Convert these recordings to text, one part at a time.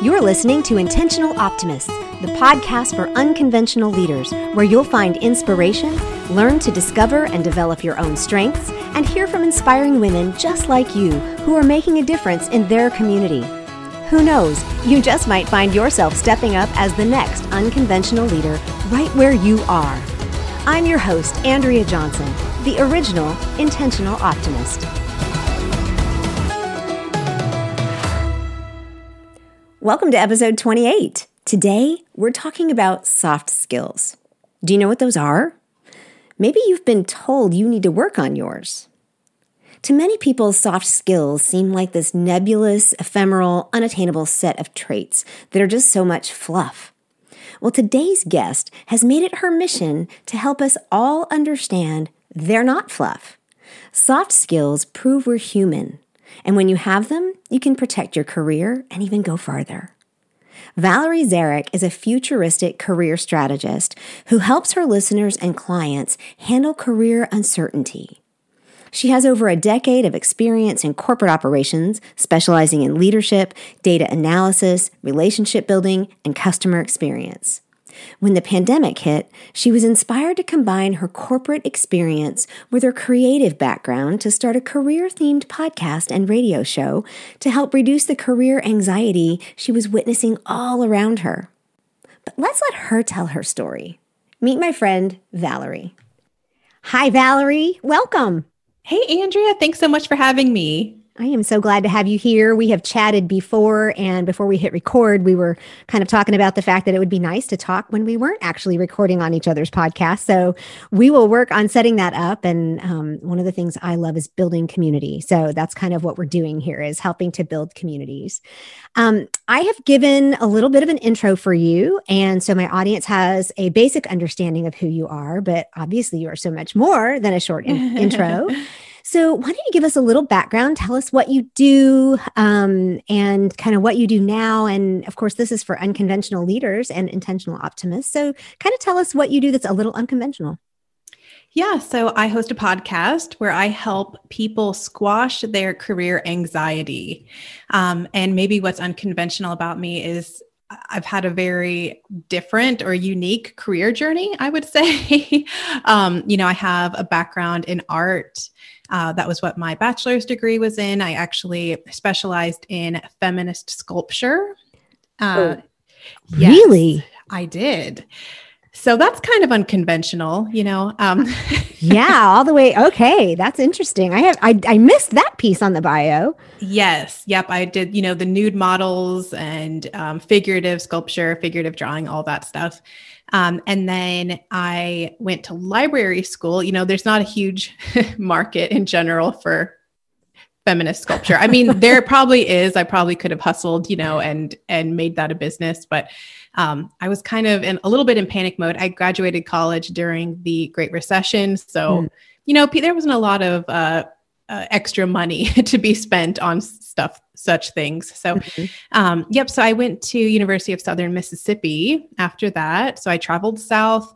You're listening to Intentional Optimists, the podcast for unconventional leaders, where you'll find inspiration, learn to discover and develop your own strengths, and hear from inspiring women just like you who are making a difference in their community. Who knows, you just might find yourself stepping up as the next unconventional leader right where you are. I'm your host, Andrea Johnson, the original Intentional Optimist. Welcome to episode 28. Today, we're talking about soft skills. Do you know what those are? Maybe you've been told you need to work on yours. To many people, soft skills seem like this nebulous, ephemeral, unattainable set of traits that are just so much fluff. Well, today's guest has made it her mission to help us all understand they're not fluff. Soft skills prove we're human. And when you have them, you can protect your career and even go farther. Valerie Zarek is a futuristic career strategist who helps her listeners and clients handle career uncertainty. She has over a decade of experience in corporate operations, specializing in leadership, data analysis, relationship building, and customer experience. When the pandemic hit, she was inspired to combine her corporate experience with her creative background to start a career-themed podcast and radio show to help reduce the career anxiety she was witnessing all around her. But let's let her tell her story. Meet my friend, Valerie. Hi, Valerie. Welcome. Hey, Andrea. Thanks so much for having me. I am so glad to have you here. We have chatted before, and before we hit record, we were kind of talking about the fact that it would be nice to talk when we weren't actually recording on each other's podcasts. So we will work on setting that up. And one of the things I love is building community. So that's kind of what we're doing here, is helping to build communities. I have given a little bit of an intro for you. And so my audience has a basic understanding of who you are, but obviously you are so much more than a short intro. So why don't you give us a little background, tell us what you do and kind of what you do now. And of course, this is for unconventional leaders and intentional optimists. So kind of tell us what you do that's a little unconventional. Yeah, so I host a podcast where I help people squash their career anxiety. And maybe what's unconventional about me is I've had a very different or unique career journey, I would say. I have a background in art. That was what my bachelor's degree was in. I actually specialized in feminist sculpture. Really? Yes, I did. So that's kind of unconventional, Yeah, all the way. Okay, that's interesting. I missed that piece on the bio. Yes. Yep. I did, the nude models and figurative sculpture, figurative drawing, all that stuff. And then I went to library school. There's not a huge market in general for feminist sculpture. I mean, there probably is. I probably could have hustled, and made that a business, but I was kind of a little bit in panic mode. I graduated college during the Great Recession. So, there wasn't a lot of extra money to be spent on such things. So, so I went to University of Southern Mississippi after that. So I traveled south,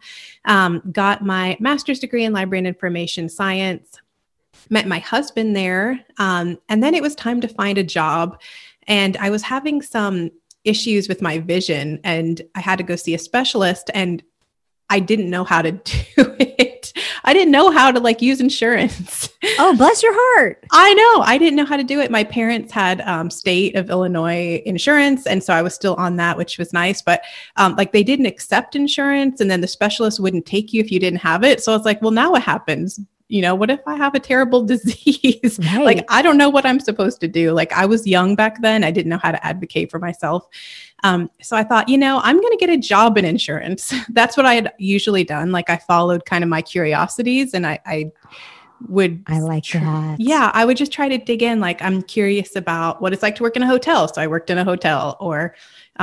got my master's degree in library and information science, met my husband there. And then it was time to find a job. And I was having some issues with my vision, and I had to go see a specialist, and I didn't know how to do it. I didn't know how to use insurance. Oh, bless your heart. I know. I didn't know how to do it. My parents had state of Illinois insurance. And so I was still on that, which was nice. But they didn't accept insurance, and then the specialist wouldn't take you if you didn't have it. So I was like, well, now what happens? What if I have a terrible disease? Right. I don't know what I'm supposed to do. I was young back then. I didn't know how to advocate for myself. So I thought, I'm going to get a job in insurance. That's what I had usually done. I followed kind of my curiosities, and I would. I like that. Yeah. I would just try to dig in. I'm curious about what it's like to work in a hotel. So I worked in a hotel, or,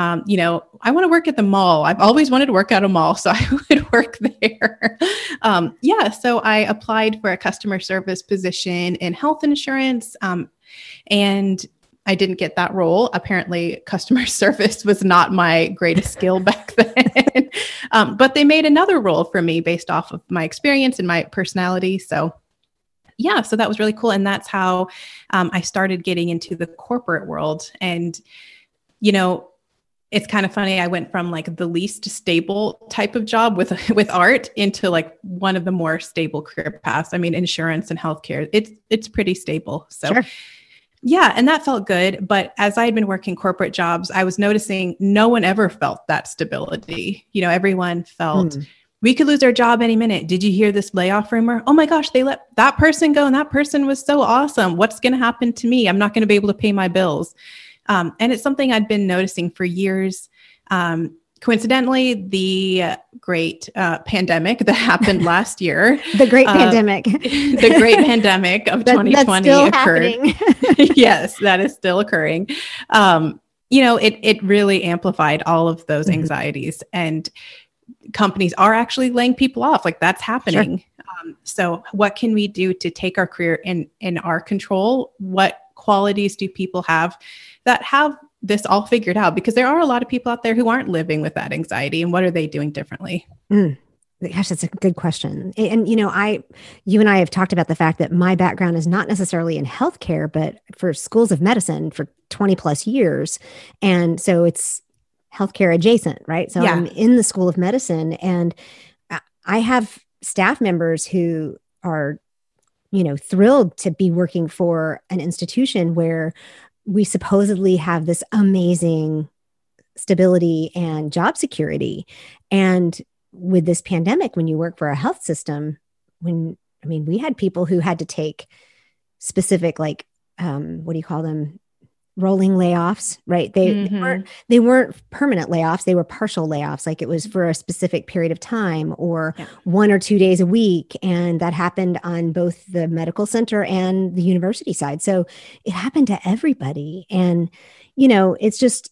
I want to work at the mall. I've always wanted to work at a mall, so I would work there. So I applied for a customer service position in health insurance. And I didn't get that role. Apparently, customer service was not my greatest skill back then. But they made another role for me based off of my experience and my personality. So yeah, so that was really cool. And that's how I started getting into the corporate world. And, you know, it's kind of funny. I went from like the least stable type of job with art into like one of the more stable career paths. I mean, insurance and healthcare, it's pretty stable. So Sure. yeah, and that felt good. But as I had been working corporate jobs, I was noticing no one ever felt that stability. You know, everyone felt we could lose our job any minute. Did you hear this layoff rumor? Oh my gosh, they let that person go and that person was so awesome. What's going to happen to me? I'm not going to be able to pay my bills. And it's something I'd been noticing for years. Coincidentally, the great pandemic that happened last year. The great pandemic. The great pandemic of 2020 occurred. Yes, that is still occurring. You know, it really amplified all of those anxieties, and companies are actually laying people off. Like that's happening. Sure. So what can we do to take our career in our control? What qualities do people have that have this all figured out? Because there are a lot of people out there who aren't living with that anxiety, and what are they doing differently? Gosh, that's a good question. And, you know, you and I have talked about the fact that my background is not necessarily in healthcare, but for schools of medicine for 20 plus years. And so it's healthcare adjacent, right? So I'm in the School of Medicine, and I have staff members who are, you know, thrilled to be working for an institution where we supposedly have this amazing stability and job security. And with this pandemic, when you work for a health system, we had people who had to take specific, like, what do you call them? Rolling layoffs, right? They weren't permanent layoffs. They were partial layoffs. Like it was for a specific period of time or 1 or 2 days a week. And that happened on both the medical center and the university side. So it happened to everybody. And, you know, it's just,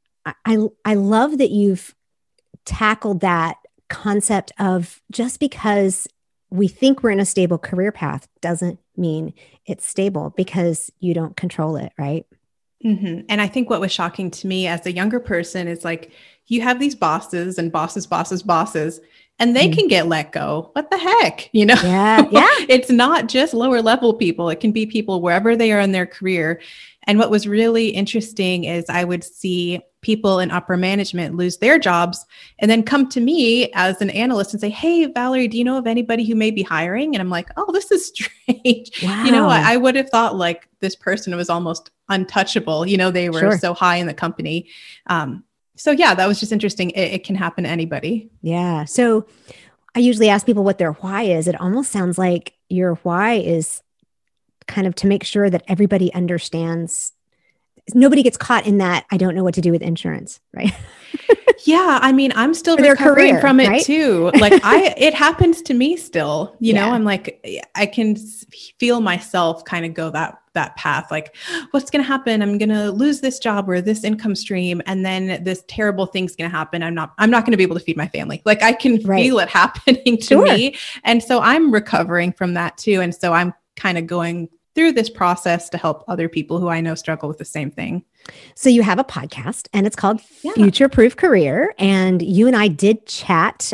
I love that you've tackled that concept of just because we think we're in a stable career path doesn't mean it's stable, because you don't control it, right? Mm-hmm. And I think what was shocking to me as a younger person is like, you have these bosses and bosses, and they can get let go. What the heck? You know, It's not just lower level people. It can be people wherever they are in their career. And what was really interesting is I would see people in upper management lose their jobs and then come to me as an analyst and say, hey, Valerie, do you know of anybody who may be hiring? And I'm like, oh, this is strange. Wow. You know, I would have thought like this person was almost untouchable. You know, they were so high in the company. So yeah, that was just interesting. It can happen to anybody. Yeah. So I usually ask people what their why is. It almost sounds like your why is kind of to make sure that everybody understands. Nobody gets caught in that, I don't know what to do with insurance, right? Yeah. I mean, I'm still recovering from it too. Like it happens to me still, you know, I'm like, I can feel myself kind of go that path. Like, what's going to happen? I'm going to lose this job or this income stream. And then this terrible thing's going to happen. I'm not going to be able to feed my family. Like I can feel it happening to me. And so I'm recovering from that too. And so I'm kind of going through this process to help other people who I know struggle with the same thing. So you have a podcast and it's called Future Proof Career. And you and I did chat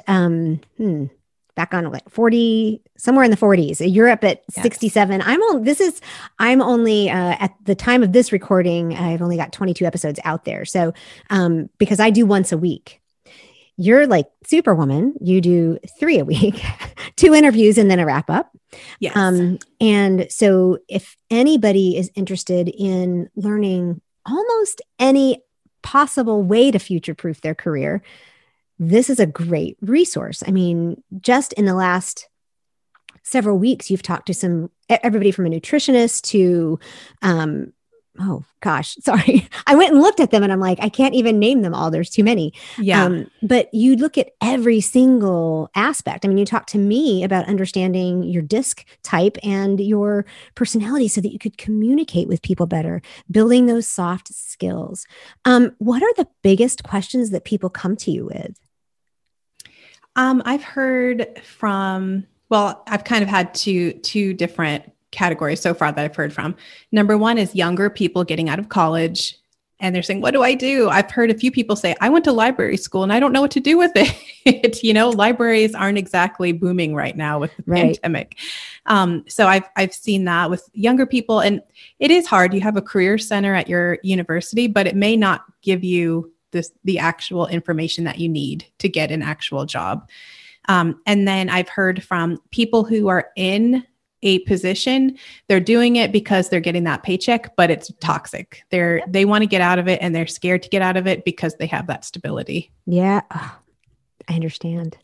back on like 40, somewhere in the 40s. You're up at 67. I'm only at the time of this recording, I've only got 22 episodes out there. So because I do once a week. You're like Superwoman. You do 3 a week, 2 interviews and then a wrap up. Yes. And so if anybody is interested in learning almost any possible way to future-proof their career, this is a great resource. I mean, just in the last several weeks, you've talked to everybody from a nutritionist to, oh gosh, sorry. I went and looked at them and I'm like, I can't even name them all. There's too many. Yeah. But you look at every single aspect. I mean, you talk to me about understanding your disc type and your personality so that you could communicate with people better, building those soft skills. What are the biggest questions that people come to you with? I've heard from, I've kind of had two different categories so far that I've heard from. Number one is younger people getting out of college and they're saying, what do I do? I've heard a few people say, I went to library school and I don't know what to do with it. You know, libraries aren't exactly booming right now with the pandemic. So I've seen that with younger people, and it is hard. You have a career center at your university, but it may not give you the actual information that you need to get an actual job. And then I've heard from people who are in a position, they're doing it because they're getting that paycheck, but it's toxic. They want to get out of it, and they're scared to get out of it because they have that stability. Yeah. Oh, I understand.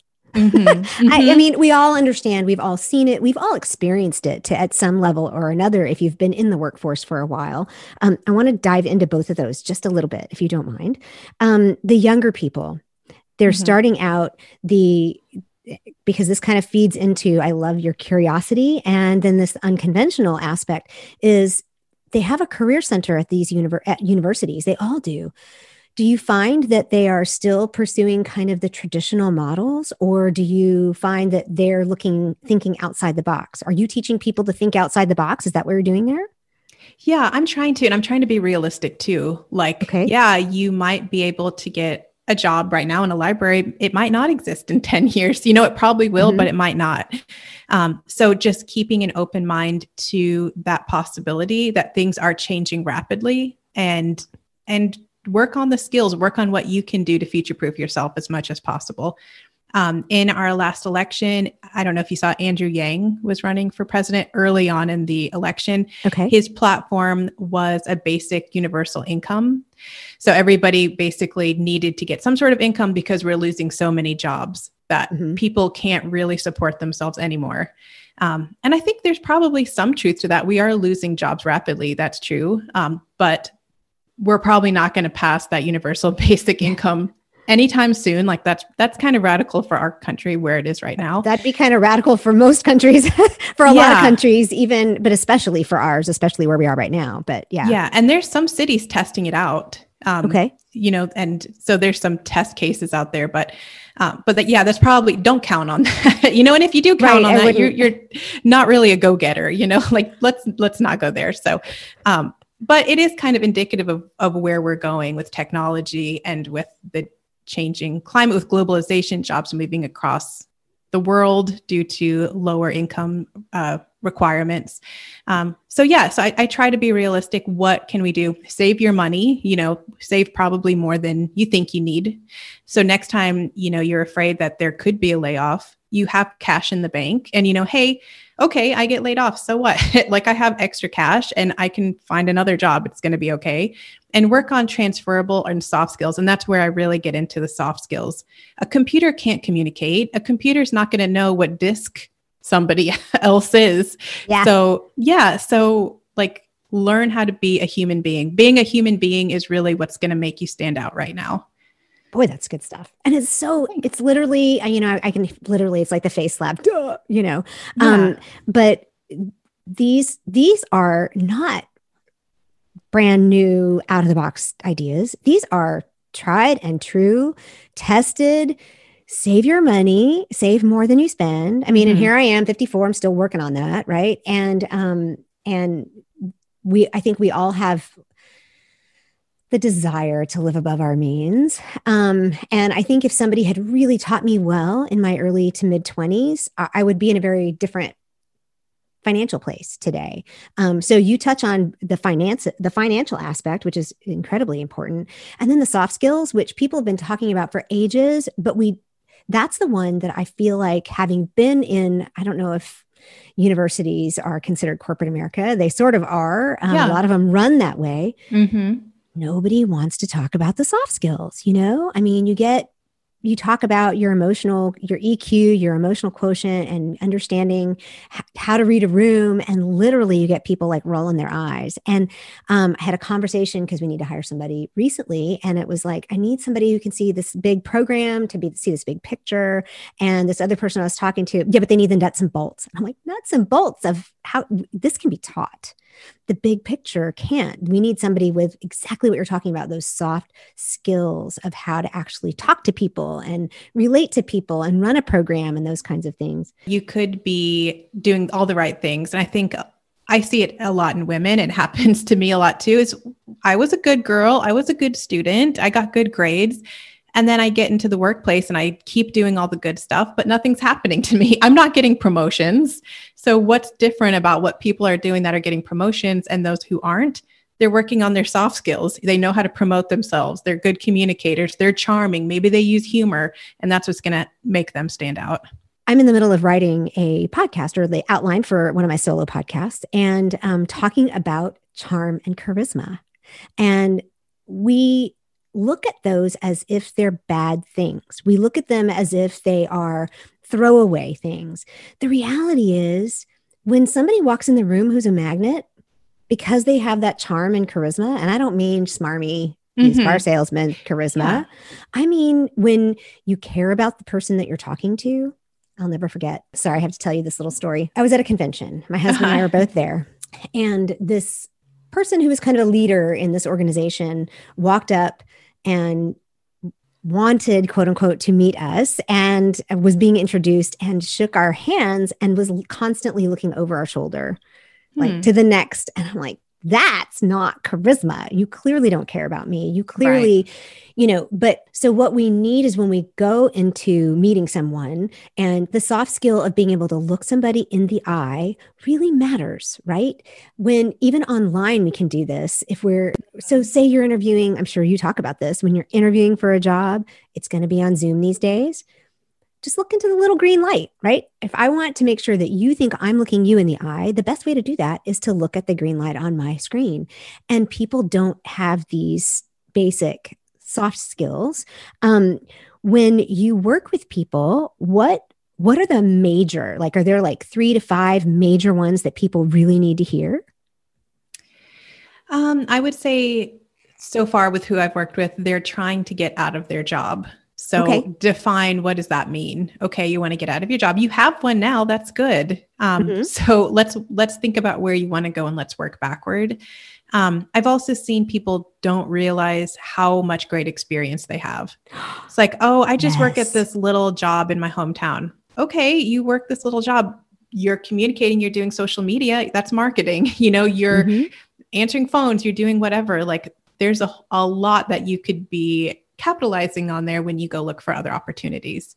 I mean, we all understand. We've all seen it. We've all experienced it at some level or another. If you've been in the workforce for a while, I want to dive into both of those just a little bit, if you don't mind. The younger people, they're starting out because this kind of feeds into, I love your curiosity. And then this unconventional aspect is they have a career center at these universities. They all do. Do you find that they are still pursuing kind of the traditional models, or do you find that they're thinking outside the box? Are you teaching people to think outside the box? Is that what you're doing there? Yeah, I'm trying to, and I'm trying to be realistic too. Like, yeah, you might be able to get a job right now in a library. It might not exist in 10 years. It probably will, but it might not. So just keeping an open mind to that possibility that things are changing rapidly, and work on the skills, work on what you can do to future-proof yourself as much as possible. In our last election, I don't know if you saw, Andrew Yang was running for president early on in the election. His platform was a basic universal income. So everybody basically needed to get some sort of income because we're losing so many jobs that people can't really support themselves anymore. And I think there's probably some truth to that. We are losing jobs rapidly. That's true. But we're probably not going to pass that universal basic income anytime soon. Like that's kind of radical for our country where it is right now. That'd be kind of radical for most countries, for a lot of countries, but especially for ours, especially where we are right now. But yeah. Yeah. And there's some cities testing it out. And so there's some test cases out there, but that's probably, don't count on that, and if you do count on that, you're not really a go-getter, like let's not go there. So, but it is kind of indicative of where we're going with technology and with the changing climate, with globalization, jobs moving across the world due to lower income requirements. So I try to be realistic. What can we do? Save your money, save probably more than you think you need. So next time, you're afraid that there could be a layoff, you have cash in the bank and, hey, okay, I get laid off. So what? Like I have extra cash and I can find another job. It's going to be okay. And work on transferable and soft skills. And that's where I really get into the soft skills. A computer can't communicate. A computer's not going to know what disk somebody else is. Yeah. So like learn how to be a human being. Being a human being is really what's going to make you stand out right now. Boy, that's good stuff. And it's literally, I can literally, it's like the face slap, but these are not brand new out of the box ideas. These are tried and true, tested, save your money, save more than you spend. I mean, and here I am, 54, I'm still working on that. Right. And I think we all have the desire to live above our means. And I think if somebody had really taught me well in my early to mid 20s, I would be in a very different financial place today. So you touch on the financial aspect, which is incredibly important. And then the soft skills, which people have been talking about for ages, but that's the one that I feel like, having been in, I don't know if universities are considered corporate America. They sort of are. A lot of them run that way. Nobody wants to talk about the soft skills, I mean, you talk about your EQ, your emotional quotient, and understanding how to read a room. And literally you get people like rolling their eyes. And I had a conversation because we need to hire somebody recently. And it was like, I need somebody who can see this big program see this big picture. And this other person I was talking to, but they need the nuts and bolts. And I'm like, nuts and bolts of how this can be taught. The big picture can't. We need somebody with exactly what you're talking about, those soft skills of how to actually talk to people and relate to people and run a program and those kinds of things. You could be doing all the right things. And I think I see it a lot in women. It happens to me a lot too, is I was a good girl. I was a good student. I got good grades. And then I get into the workplace and I keep doing all the good stuff, but nothing's happening to me. I'm not getting promotions. So what's different about what people are doing that are getting promotions and those who aren't? they're working on their soft skills. They know how to promote themselves. They're good communicators. They're charming. Maybe they use humor, and that's what's going to make them stand out. I'm in the middle of writing a podcast or the outline for one of my solo podcasts and talking about charm and charisma. And we look at those as if they're bad things. We look at them as if they are throwaway things. The reality is when somebody walks in the room who's a magnet, because they have that charm and charisma, and I don't mean smarmy used car salesman charisma. Yeah. I mean, when you care about the person that you're talking to, I'll never forget. Sorry, I have to tell you this little story. I was at a convention. My husband and I were both there. And this person who was kind of a leader in this organization walked up and wanted, quote unquote, to meet us and was being introduced and shook our hands and was constantly looking over our shoulder, like to the next. And I'm like, that's not charisma. You clearly don't care about me. You clearly, but so what we need is when we go into meeting someone, and the soft skill of being able to look somebody in the eye really matters, right? When even online, we can do this. So say you're interviewing, I'm sure you talk about this, when you're interviewing for a job, it's going to be on Zoom these days. Just look into the little green light, right? If I want to make sure that you think I'm looking you in the eye, the best way to do that is to look at the green light on my screen. And people don't have these basic soft skills. When you work with people, what are the major, are there 3 to 5 major ones that people really need to hear? I would say so far with who I've worked with, they're trying to get out of their job. So define, what does that mean? Okay, you want to get out of your job. You have one now. That's good. So let's think about where you want to go and let's work backward. I've also seen people don't realize how much great experience they have. It's like, oh, I just work at this little job in my hometown. Okay, you work this little job. You're communicating, you're doing social media. That's marketing. You're answering phones, you're doing whatever. There's a lot that you could be capitalizing on there when you go look for other opportunities.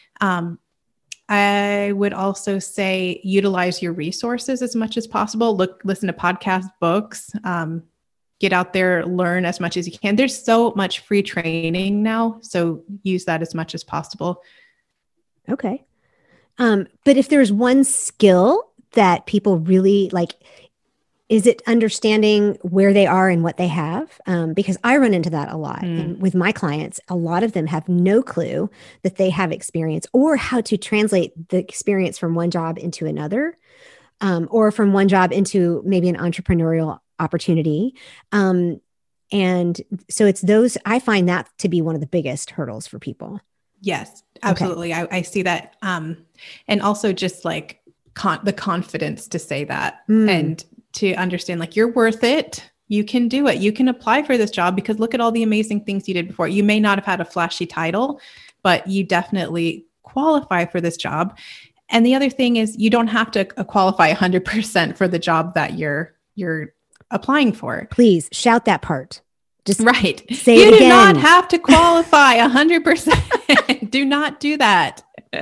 I would also say utilize your resources as much as possible. Listen to podcasts, books, get out there, learn as much as you can. There's so much free training now, so use that as much as possible. Okay. But if there's one skill that people really is it understanding where they are and what they have? Because I run into that a lot. And with my clients, a lot of them have no clue that they have experience or how to translate the experience from one job into another, or from one job into maybe an entrepreneurial opportunity. And so it's those, I find that to be one of the biggest hurdles for people. Yes, absolutely. Okay. I see that. And also just the confidence to say that and to understand you're worth it. You can do it. You can apply for this job because look at all the amazing things you did before. You may not have had a flashy title, but you definitely qualify for this job. And the other thing is you don't have to qualify 100% for the job that you're applying for. Please shout that part. Just right. Say it again. You do not have to qualify 100%. Do not do that.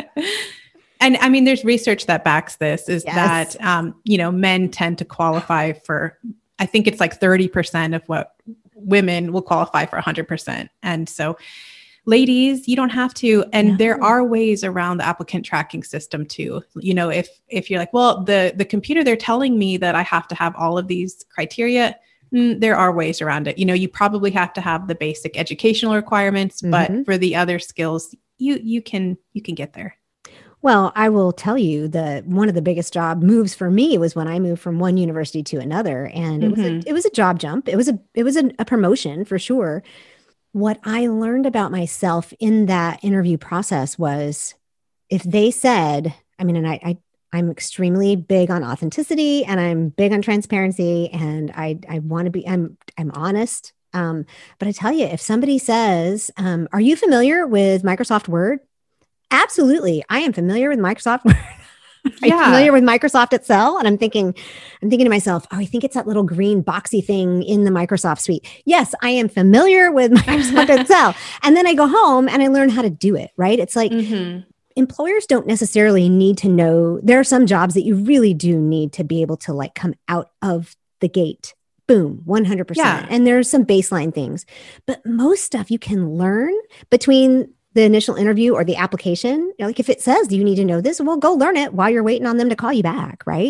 And I mean, there's research that backs this that, men tend to qualify for, I think it's 30% of what women will qualify for 100%. And so ladies, you don't have to. And there are ways around the applicant tracking system too. If you're well, the computer, they're telling me that I have to have all of these criteria. There are ways around it. You probably have to have the basic educational requirements, but for the other skills, you can get there. Well, I will tell you one of the biggest job moves for me was when I moved from one university to another, and it was a job jump. It was a promotion for sure. What I learned about myself in that interview process was, if they said, and I'm extremely big on authenticity and I'm big on transparency, and I want to be, I'm honest. But I tell you, if somebody says, "Are you familiar with Microsoft Word?" Absolutely. I am familiar with Microsoft Word. Are you familiar with Microsoft Excel? And I'm thinking to myself, I think it's that little green boxy thing in the Microsoft suite. Yes, I am familiar with Microsoft Excel. And then I go home and I learn how to do it, right? It's employers don't necessarily need to know. There are some jobs that you really do need to be able to come out of the gate boom, 100%. Yeah. And there's some baseline things, but most stuff you can learn between the initial interview or the application. You know, like if it says you need to know this, well, go learn it while you're waiting on them to call you back. Right.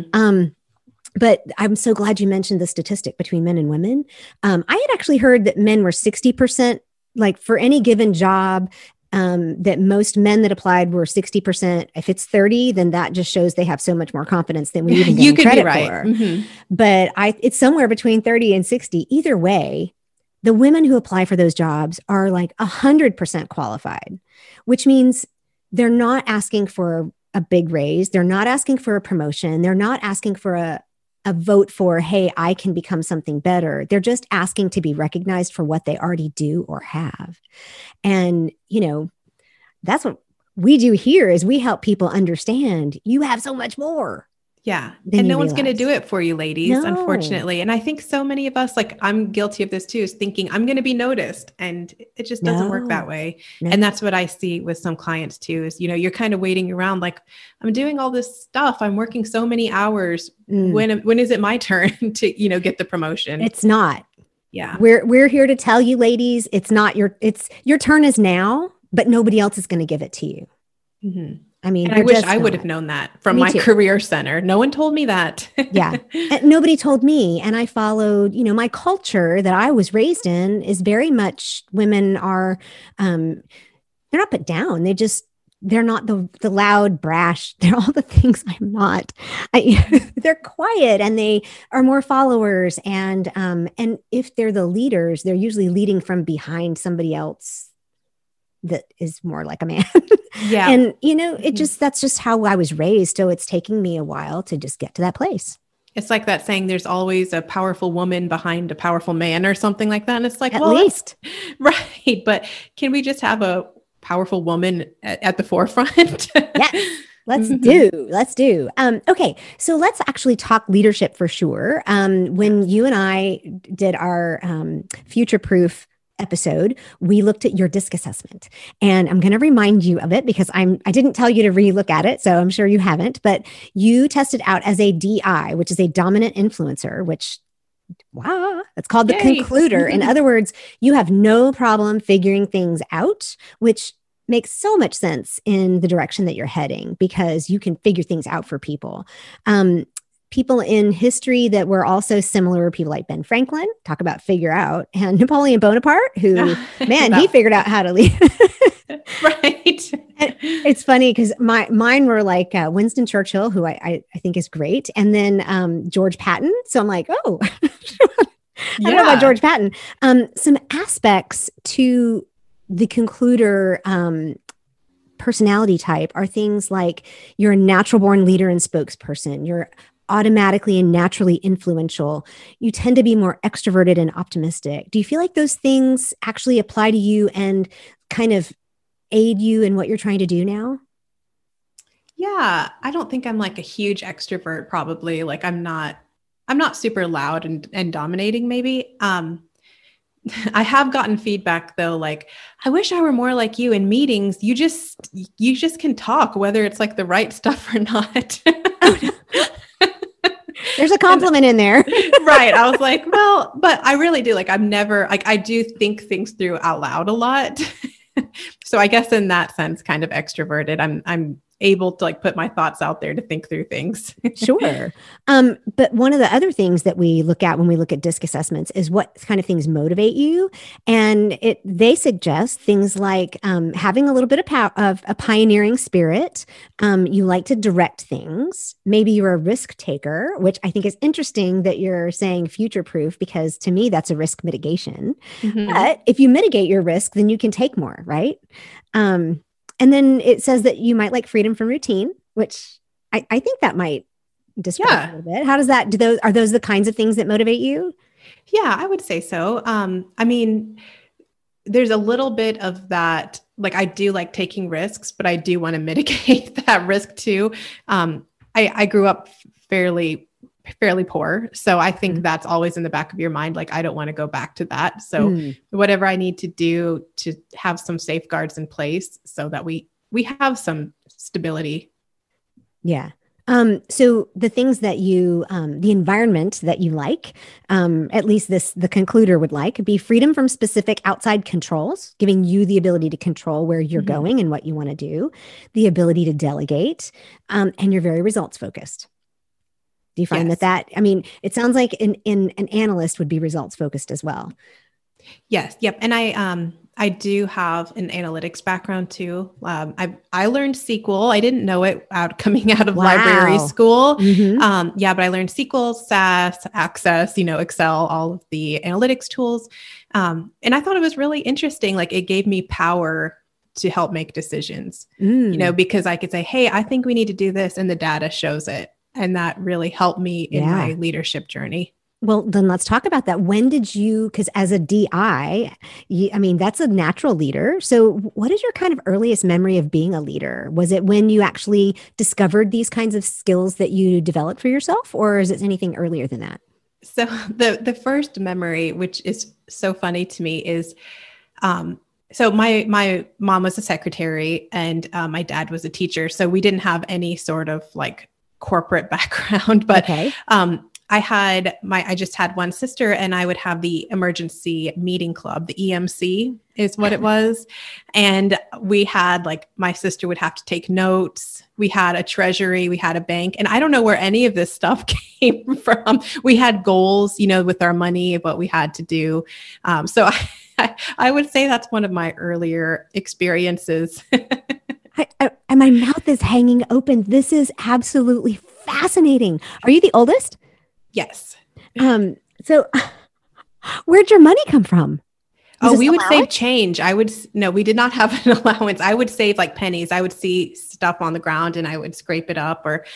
But I'm so glad you mentioned the statistic between men and women. I had actually heard that men were 60%, like for any given job, that most men that applied were 60%. If it's 30, then that just shows they have so much more confidence than we even get credit for. But it's somewhere between 30 and 60. Either way, the women who apply for those jobs are like 100% qualified, which means they're not asking for a big raise. They're not asking for a promotion. They're not asking for a vote for, hey, I can become something better. They're just asking to be recognized for what they already do or have. And, you know, that's what we do here is we help people understand you have so much more. Yeah. And no one's going to do it for you, ladies, unfortunately. And I think so many of us, like I'm guilty of this too, is thinking I'm going to be noticed, and it just doesn't work that way. And that's what I see with some clients too, is, you know, you're kind of waiting around like, I'm doing all this stuff. I'm working so many hours. When is it my turn to, you know, get the promotion? It's not. Yeah. We're here to tell you, ladies, it's your turn is now, but nobody else is going to give it to you. I mean, and I wish I would have known that from my career center. No one told me that. Yeah. And nobody told me. And I followed, you know, my culture that I was raised in is very much women are, they're not put down. They're not the loud, brash. They're all the things I'm not. They're quiet and they are more followers. And if they're the leaders, they're usually leading from behind somebody else that is more like a man. Yeah. And, you know, that's just how I was raised. So it's taking me a while to just get to that place. It's like that saying, there's always a powerful woman behind a powerful man or something like that. And it's like, at least. Right. But can we just have a powerful woman at the forefront? Yes. Let's do. Okay. So let's actually talk leadership for sure. When you and I did our Future Proof episode, we looked at your DISC assessment, and I'm going to remind you of it because I didn't tell you to re-look at it, so I'm sure you haven't, but you tested out as a DI, which is a dominant influencer, which, wow, that's called the concluder. In other words, you have no problem figuring things out, which makes so much sense in the direction that you're heading because you can figure things out for people. People in history that were also similar, people like Ben Franklin, talk about figure out, and Napoleon Bonaparte, who, man, he figured out how to lead. Right. And it's funny because mine were like Winston Churchill, who I think is great. And then George Patton. So I'm like, oh, I don't know about George Patton. Some aspects to the concluder personality type are things like you're a natural born leader and spokesperson. You're automatically and naturally influential. You tend to be more extroverted and optimistic. Do you feel like those things actually apply to you and kind of aid you in what you're trying to do now? Yeah, I don't think I'm like a huge extrovert, probably. Like I'm not super loud and dominating maybe. I have gotten feedback though, like, I wish I were more like you in meetings. You just can talk, whether it's like the right stuff or not. There's a compliment in there. Right. I was like, well, but I really do. Like, I'm never like, I do think things through out loud a lot. So I guess in that sense, kind of extroverted, I'm able to like put my thoughts out there to think through things. Sure. But one of the other things that we look at when we look at DISC assessments is what kind of things motivate you. And they suggest things like having a little bit of a pioneering spirit. You like to direct things. Maybe you're a risk taker, which I think is interesting that you're saying future proof, because to me, that's a risk mitigation. Mm-hmm. But if you mitigate your risk, then you can take more, right? And then it says that you might like freedom from routine, which I think that might distract a little bit. How does that, are those the kinds of things that motivate you? Yeah, I would say so. I mean, there's a little bit of that. Like I do like taking risks, but I do want to mitigate that risk too. I grew up fairly poor. So I think that's always in the back of your mind. Like, I don't want to go back to that. So whatever I need to do to have some safeguards in place so that we have some stability. Yeah. So the things that the environment that you like, at least the concluder would like, be freedom from specific outside controls, giving you the ability to control where you're going and what you want to do, the ability to delegate, and you're very results focused. Do you find that, I mean, it sounds like an analyst would be results focused as well. Yes. Yep. And I do have an analytics background too. I learned SQL. I didn't know it coming out of library school. But I learned SQL, SAS, Access, Excel, all of the analytics tools. And I thought it was really interesting. Like, it gave me power to help make decisions, because I could say, hey, I think we need to do this. And the data shows it. And that really helped me in my leadership journey. Well, then let's talk about that. When did you, because as a DI, I mean, that's a natural leader. So what is your kind of earliest memory of being a leader? Was it when you actually discovered these kinds of skills that you developed for yourself, or is it anything earlier than that? So the first memory, which is so funny to me, is so my mom was a secretary and my dad was a teacher. So we didn't have any sort of like corporate background, but I just had one sister, and I would have the emergency meeting club, the EMC is what it was. And we had my sister would have to take notes. We had a treasury, we had a bank, and I don't know where any of this stuff came from. We had goals, with our money, what we had to do. So I would say that's one of my earlier experiences. And my mouth is hanging open. This is absolutely fascinating. Are you the oldest? Yes. So where'd your money come from? We would save change. No, we did not have an allowance. I would save pennies. I would see stuff on the ground and I would scrape it up, or,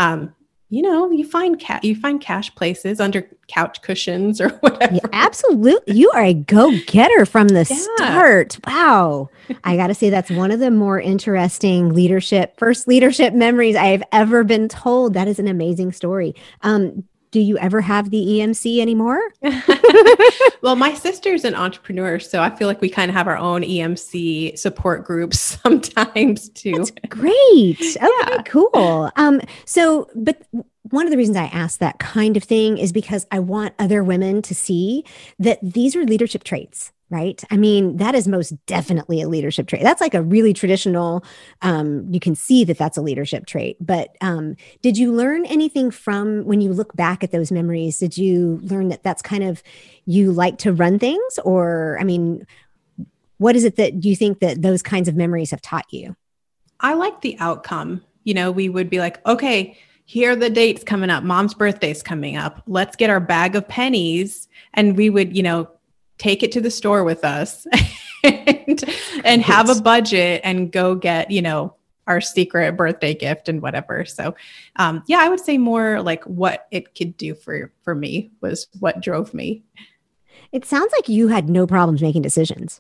you find cash places under couch cushions or whatever. Yeah, absolutely. You are a go-getter from the start. Wow. I got to say, that's one of the more interesting first leadership memories I have ever been told. That is an amazing story. Do you ever have the EMC anymore? Well, my sister's an entrepreneur, so I feel like we kind of have our own EMC support groups sometimes too. That's great. Okay, cool. But one of the reasons I ask that kind of thing is because I want other women to see that these are leadership traits. Right? I mean, that is most definitely a leadership trait. That's like a really traditional, you can see that that's a leadership trait. But did you learn anything from, when you look back at those memories, did you learn that that's kind of, you like to run things? Or, I mean, what is it that you think that those kinds of memories have taught you? I like the outcome. We would be like, okay, here are the dates coming up. Mom's birthday's coming up. Let's get our bag of pennies. And we would, take it to the store with us and have a budget and go get, our secret birthday gift and whatever. So, I would say more like what it could do for me was what drove me. It sounds like you had no problems making decisions.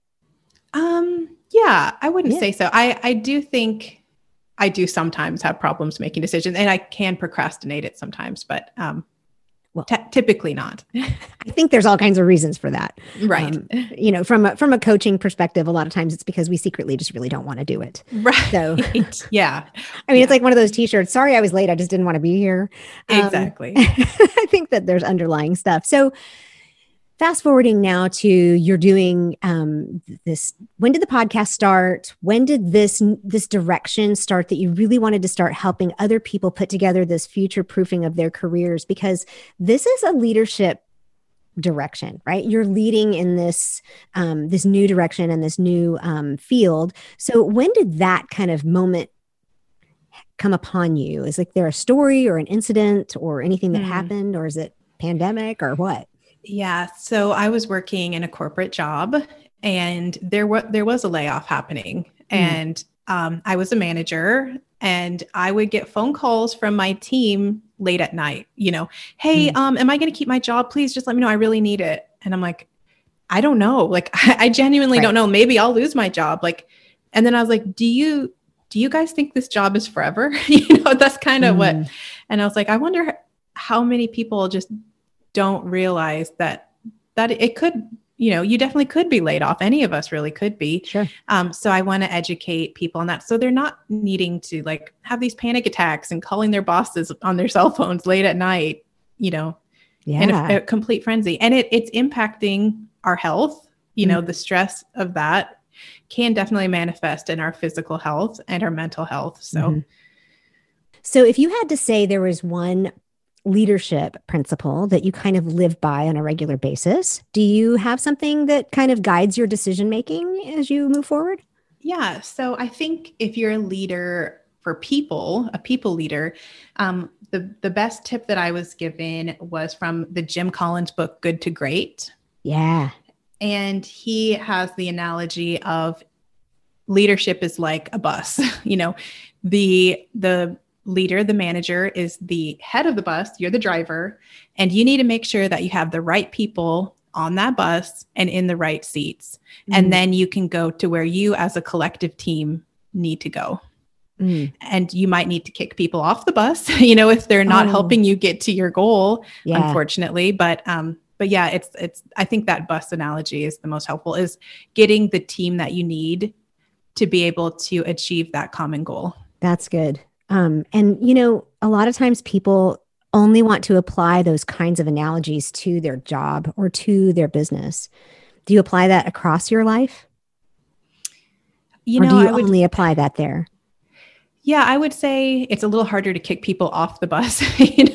I wouldn't say so. I do think I do sometimes have problems making decisions, and I can procrastinate it sometimes, but, typically not. I think there's all kinds of reasons for that. Right. From a coaching perspective, a lot of times it's because we secretly just really don't want to do it. Right. So yeah. I mean, it's like one of those t-shirts. Sorry, I was late. I just didn't want to be here. Exactly. I think that there's underlying stuff. So fast forwarding now to you're doing this. When did the podcast start? When did this direction start that you really wanted to start helping other people put together this future proofing of their careers? Because this is a leadership direction, right? You're leading in this this new direction and this new field. So when did that kind of moment come upon you? Is there a story or an incident or anything that happened, or is it pandemic or what? Yeah. So I was working in a corporate job, and there was a layoff happening, and I was a manager, and I would get phone calls from my team late at night, hey, am I going to keep my job? Please just let me know. I really need it. And I'm like, I don't know. I genuinely don't know. Maybe I'll lose my job. And then I was like, do you guys think this job is forever? That's kind of what, and I was like, I wonder how many people just don't realize that it could, you definitely could be laid off. Any of us really could be. Sure. So I want to educate people on that. So they're not needing to like have these panic attacks and calling their bosses on their cell phones late at night, in a complete frenzy. And it's impacting our health. The stress of that can definitely manifest in our physical health and our mental health. So if you had to say there was one leadership principle that you kind of live by on a regular basis, do you have something that kind of guides your decision making as you move forward? Yeah. So I think if you're a leader for people, a people leader, the best tip that I was given was from the Jim Collins book, Good to Great. Yeah. And he has the analogy of leadership is like a bus. The leader, the manager, is the head of the bus. You're the driver, and you need to make sure that you have the right people on that bus and in the right seats. And then you can go to where you as a collective team need to go. And you might need to kick people off the bus, if they're not helping you get to your goal, unfortunately. But yeah, it's, I think that bus analogy is the most helpful, is getting the team that you need to be able to achieve that common goal. That's good. And, a lot of times people only want to apply those kinds of analogies to their job or to their business. Do you apply that across your life? Or do you only apply that there? Yeah, I would say it's a little harder to kick people off the bus,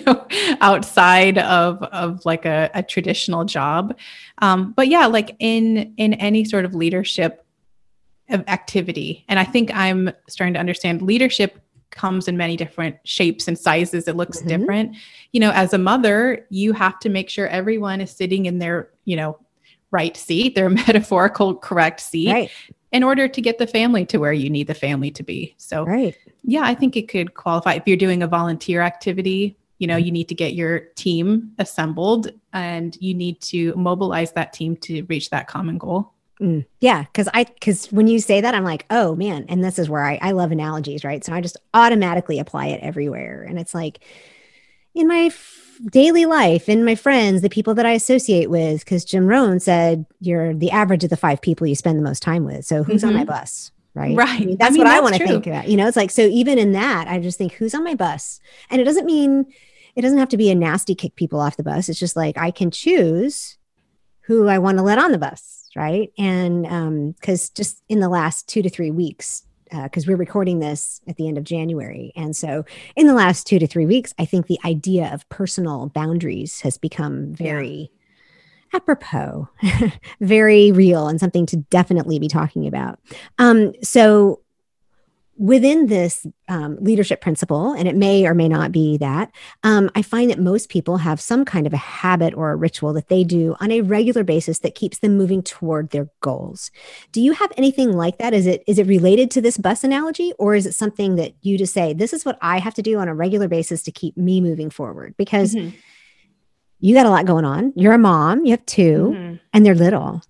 outside of like a traditional job. But yeah, like in any sort of leadership of activity. And I think I'm starting to understand leadership comes in many different shapes and sizes. It looks different. As a mother, you have to make sure everyone is sitting in their, right seat, their metaphorical correct seat, right, in order to get the family to where you need the family to be. So yeah, I think it could qualify. If you're doing a volunteer activity, you need to get your team assembled and you need to mobilize that team to reach that common goal. Yeah. Because when you say that, I'm like, oh man. And this is where I love analogies, right? So I just automatically apply it everywhere. And it's like in my daily life, in my friends, the people that I associate with, because Jim Rohn said, you're the average of the 5 people you spend the most time with. So who's on my bus? Right. Right. That's what I want to think about. It's like, so even in that, I just think who's on my bus? And it doesn't have to be a nasty kick people off the bus. It's just like, I can choose who I want to let on the bus. Right. And because just in the last 2 to 3 weeks, because we're recording this at the end of January. And so in the last 2 to 3 weeks, I think the idea of personal boundaries has become very apropos, very real, and something to definitely be talking about. So within this leadership principle, and it may or may not be that, I find that most people have some kind of a habit or a ritual that they do on a regular basis that keeps them moving toward their goals. Do you have anything like that? Is it related to this bus analogy, or is it something that you just say, this is what I have to do on a regular basis to keep me moving forward? Because you got a lot going on. You're a mom, you have 2, and they're little.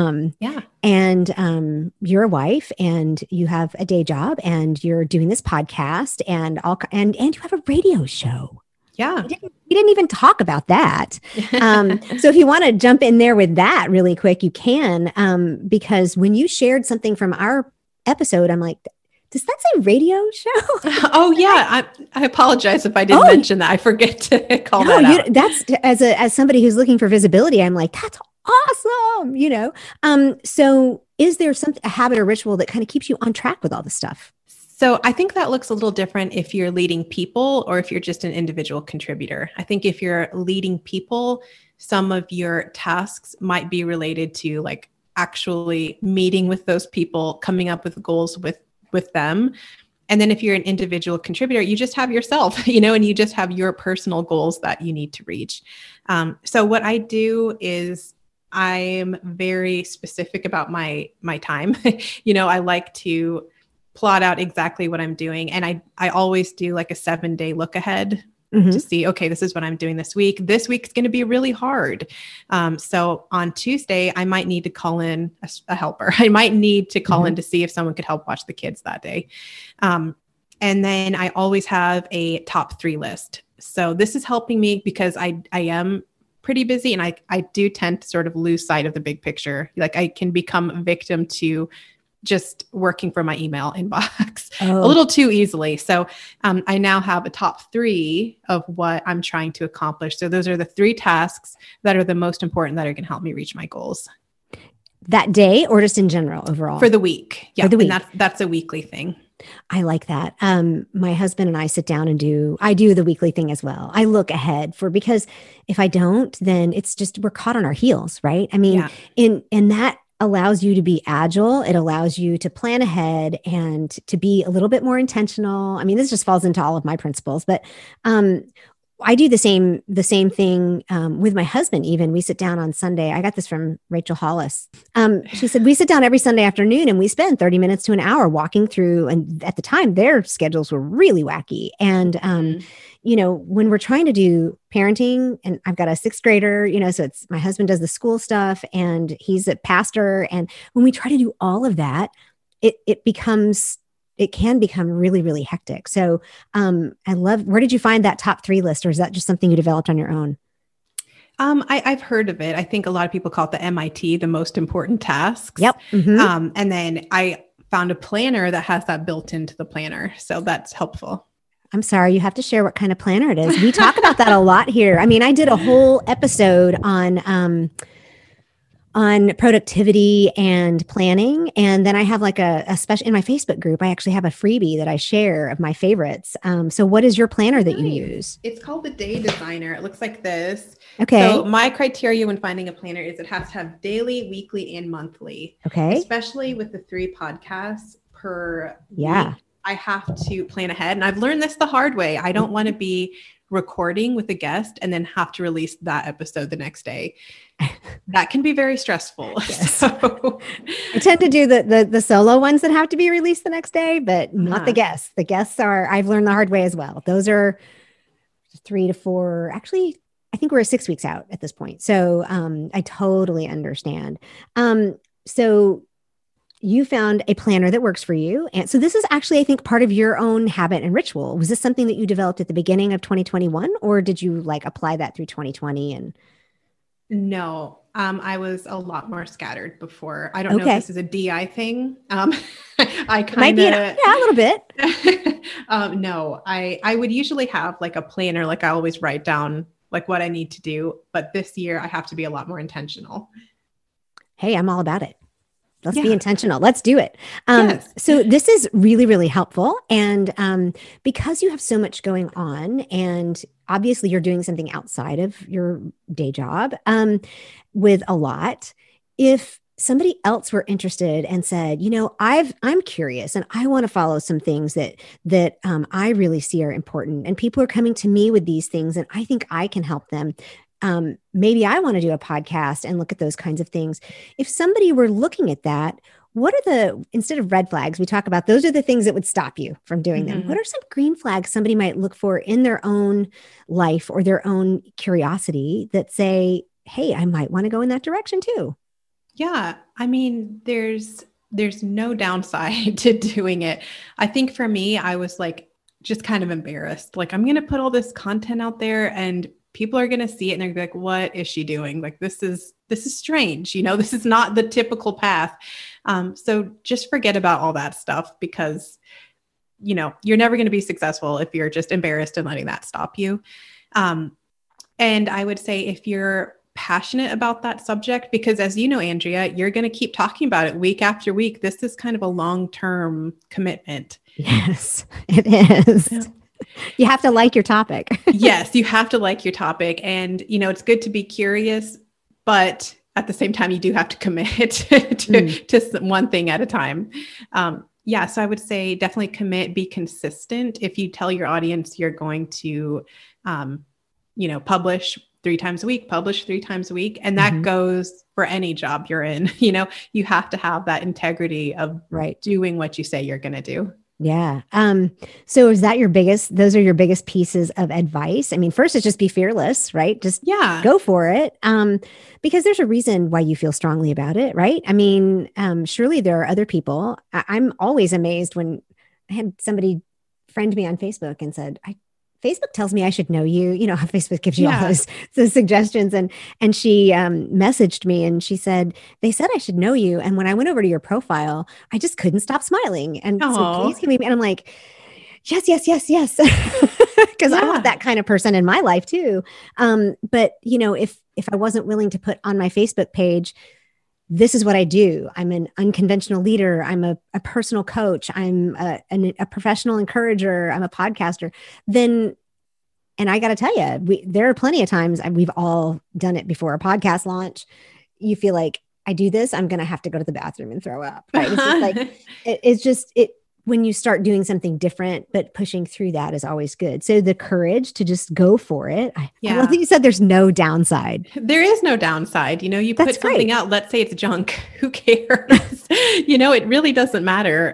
And you're a wife and you have a day job and you're doing this podcast and you have a radio show. Yeah. We didn't even talk about that. So if you want to jump in there with that really quick, you can, because when you shared something from our episode, I'm like, does that say radio show? Oh yeah. I apologize if I didn't mention that. I forget to call that out. That's as somebody who's looking for visibility, I'm like, that's awesome. So is there a habit or ritual that kind of keeps you on track with all this stuff? So I think that looks a little different if you're leading people or if you're just an individual contributor. I think if you're leading people, some of your tasks might be related to like actually meeting with those people, coming up with goals with them. And then if you're an individual contributor, you just have yourself, and you just have your personal goals that you need to reach. So what I do is I'm very specific about my time. I like to plot out exactly what I'm doing. And I always do like a 7-day look ahead to see, okay, this is what I'm doing this week. This week's going to be really hard. So on Tuesday, I might need to call in a helper. I might need to call in to see if someone could help watch the kids that day. And then I always have a top 3 list. So this is helping me because I am pretty busy, and I do tend to sort of lose sight of the big picture. Like I can become a victim to just working from my email inbox a little too easily. So I now have a top 3 of what I'm trying to accomplish. So those are the 3 tasks that are the most important that are going to help me reach my goals. That day or just in general overall? For the week. Yeah. For the week. And that's a weekly thing. I like that. My husband and I sit down and I do the weekly thing as well. I look ahead because if I don't, then it's just, we're caught on our heels, right? I mean, and that allows you to be agile. It allows you to plan ahead and to be a little bit more intentional. I mean, this just falls into all of my principles, but, I do the same thing with my husband. Even we sit down on Sunday. I got this from Rachel Hollis. She said, we sit down every Sunday afternoon and we spend 30 minutes to an hour walking through. And at the time, their schedules were really wacky. And, you know, when we're trying to do parenting, and I've got a 6th grader, you know, so it's my husband does the school stuff and he's a pastor. And when we try to do all of that, it can become really, really hectic. So where did you find that top 3 list, or is that just something you developed on your own? I've heard of it. I think a lot of people call it the MIT, the most important tasks. Yep. Mm-hmm. And then I found a planner that has that built into the planner. So that's helpful. I'm sorry, you have to share what kind of planner it is. We talk about that a lot here. I mean, I did a whole episode on productivity and planning. And then I have like a special in my Facebook group. I actually have a freebie that I share of my favorites. So what is your planner that you use? It's called the Day Designer. It looks like this. Okay. So my criteria when finding a planner is it has to have daily, weekly, and monthly. Okay. Especially with the 3 podcasts per week. I have to plan ahead. And I've learned this the hard way. I don't want to be recording with a guest and then have to release that episode the next day. That can be very stressful. Yes. So I tend to do the solo ones that have to be released the next day, but not the guests. The guests I've learned the hard way as well. Those are 3 to 4, actually, I think we're 6 weeks out at this point. So I totally understand. So you found a planner that works for you. And so this is actually, I think, part of your own habit and ritual. Was this something that you developed at the beginning of 2021, or did you like apply that through 2020? And no, I was a lot more scattered before. I don't know if this is a DI thing. I kind of, a little bit. No, I would usually have like a planner, like I always write down like what I need to do. But this year I have to be a lot more intentional. Hey, I'm all about it. Let's be intentional. Let's do it. So this is really, really helpful. And because you have so much going on, and obviously you're doing something outside of your day job with a lot, if somebody else were interested and said, you know, I'm curious and I want to follow some things that I really see are important, and people are coming to me with these things and I think I can help them. Maybe I want to do a podcast and look at those kinds of things. If somebody were looking at that, what are instead of red flags, we talk about, those are the things that would stop you from doing them. What are some green flags somebody might look for in their own life or their own curiosity that say, hey, I might want to go in that direction too? Yeah. I mean, there's no downside to doing it. I think for me, I was like, just kind of embarrassed. Like, I'm going to put all this content out there and people are going to see it and they're going to be like, what is she doing? Like, this is strange. You know, this is not the typical path. So just forget about all that stuff because, you know, you're never going to be successful if you're just embarrassed and letting that stop you. And I would say if you're passionate about that subject, because as you know, Andrea, you're going to keep talking about it week after week. This is kind of a long-term commitment. Yes, it is. Yeah. You have to like your topic. Yes, you have to like your topic. And, you know, it's good to be curious, but at the same time, you do have to commit to one thing at a time. So I would say definitely commit, be consistent. If you tell your audience you're going to, publish 3 times a week, publish 3 times a week. And that goes for any job you're in. You know, you have to have that integrity of doing what you say you're going to do. Yeah. So is that those are your biggest pieces of advice? I mean, first is just be fearless, right? Just go for it. Because there's a reason why you feel strongly about it, right? I mean, surely there are other people. I'm always amazed when I had somebody friend me on Facebook and said, I Facebook tells me I should know you. You know how Facebook gives you all Yeah. those suggestions. And she messaged me and she said, they said I should know you. And when I went over to your profile, I just couldn't stop smiling. And so please Oh, give me, and I'm like, yes, yes, yes, yes. Because I want yeah. that kind of person in my life too. But you know, if I wasn't willing to put on my Facebook page, this is what I do. I'm an unconventional leader. I'm a personal coach. I'm a professional encourager. I'm a podcaster. Then, and I got to tell you, there are plenty of times we've all done it before a podcast launch. You feel like I do this, I'm going to have to go to the bathroom and throw up. Right? It's just like, it's just it. When you start doing something different, but pushing through that is always good. So the courage to just go for it. I love that you said there's no downside. There is no downside. You know, you That's put something great. out, let's say it's junk. Who cares? You know, it really doesn't matter.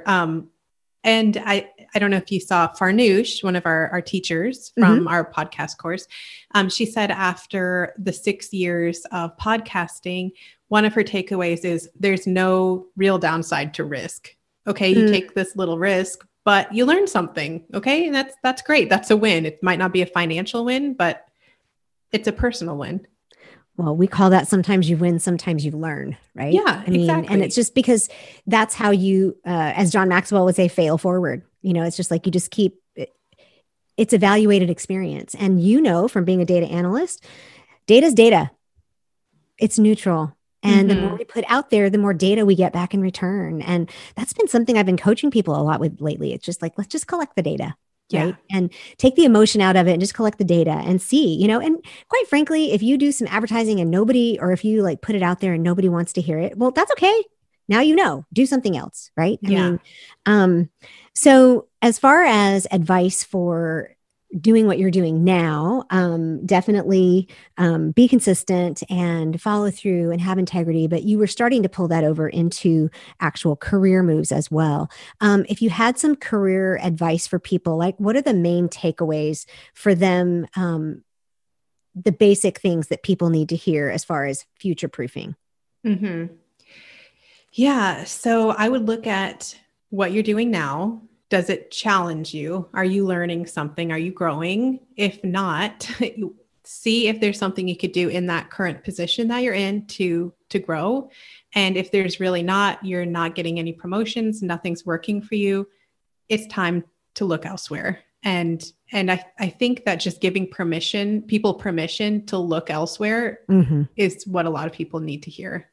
And I don't know if you saw Farnoosh, one of our teachers from our podcast course. She said after the 6 years of podcasting, one of her takeaways is there's no real downside to risk. Okay, you take this little risk, but you learn something. Okay, and that's great. That's a win. It might not be a financial win, but it's a personal win. Well, we call that sometimes you win, sometimes you learn, right? Yeah, I mean, exactly. and it's just because that's how you, as John Maxwell would say, fail forward. You know, it's just like you just keep, it's evaluated experience. And you know, from being a data analyst, data's data. It's neutral. And the more we put out there, the more data we get back in return. And that's been something I've been coaching people a lot with lately. It's just like, let's just collect the data. Right. And take the emotion out of it and just collect the data and see, you know, and quite frankly, if you do some advertising and nobody, or if you like put it out there and nobody wants to hear it, well, that's okay. Now, you know, do something else. Right. I mean, so as far as advice for doing what you're doing now, definitely be consistent and follow through and have integrity. But you were starting to pull that over into actual career moves as well. If you had some career advice for people, like what are the main takeaways for them? The basic things that people need to hear as far as future proofing. Yeah. So I would look at what you're doing now. Does it challenge you? Are you learning something? Are you growing? If not, see if there's something you could do in that current position that you're in to grow. And if there's really not, you're not getting any promotions, nothing's working for you, it's time to look elsewhere. And I think that just giving people permission to look elsewhere is what a lot of people need to hear.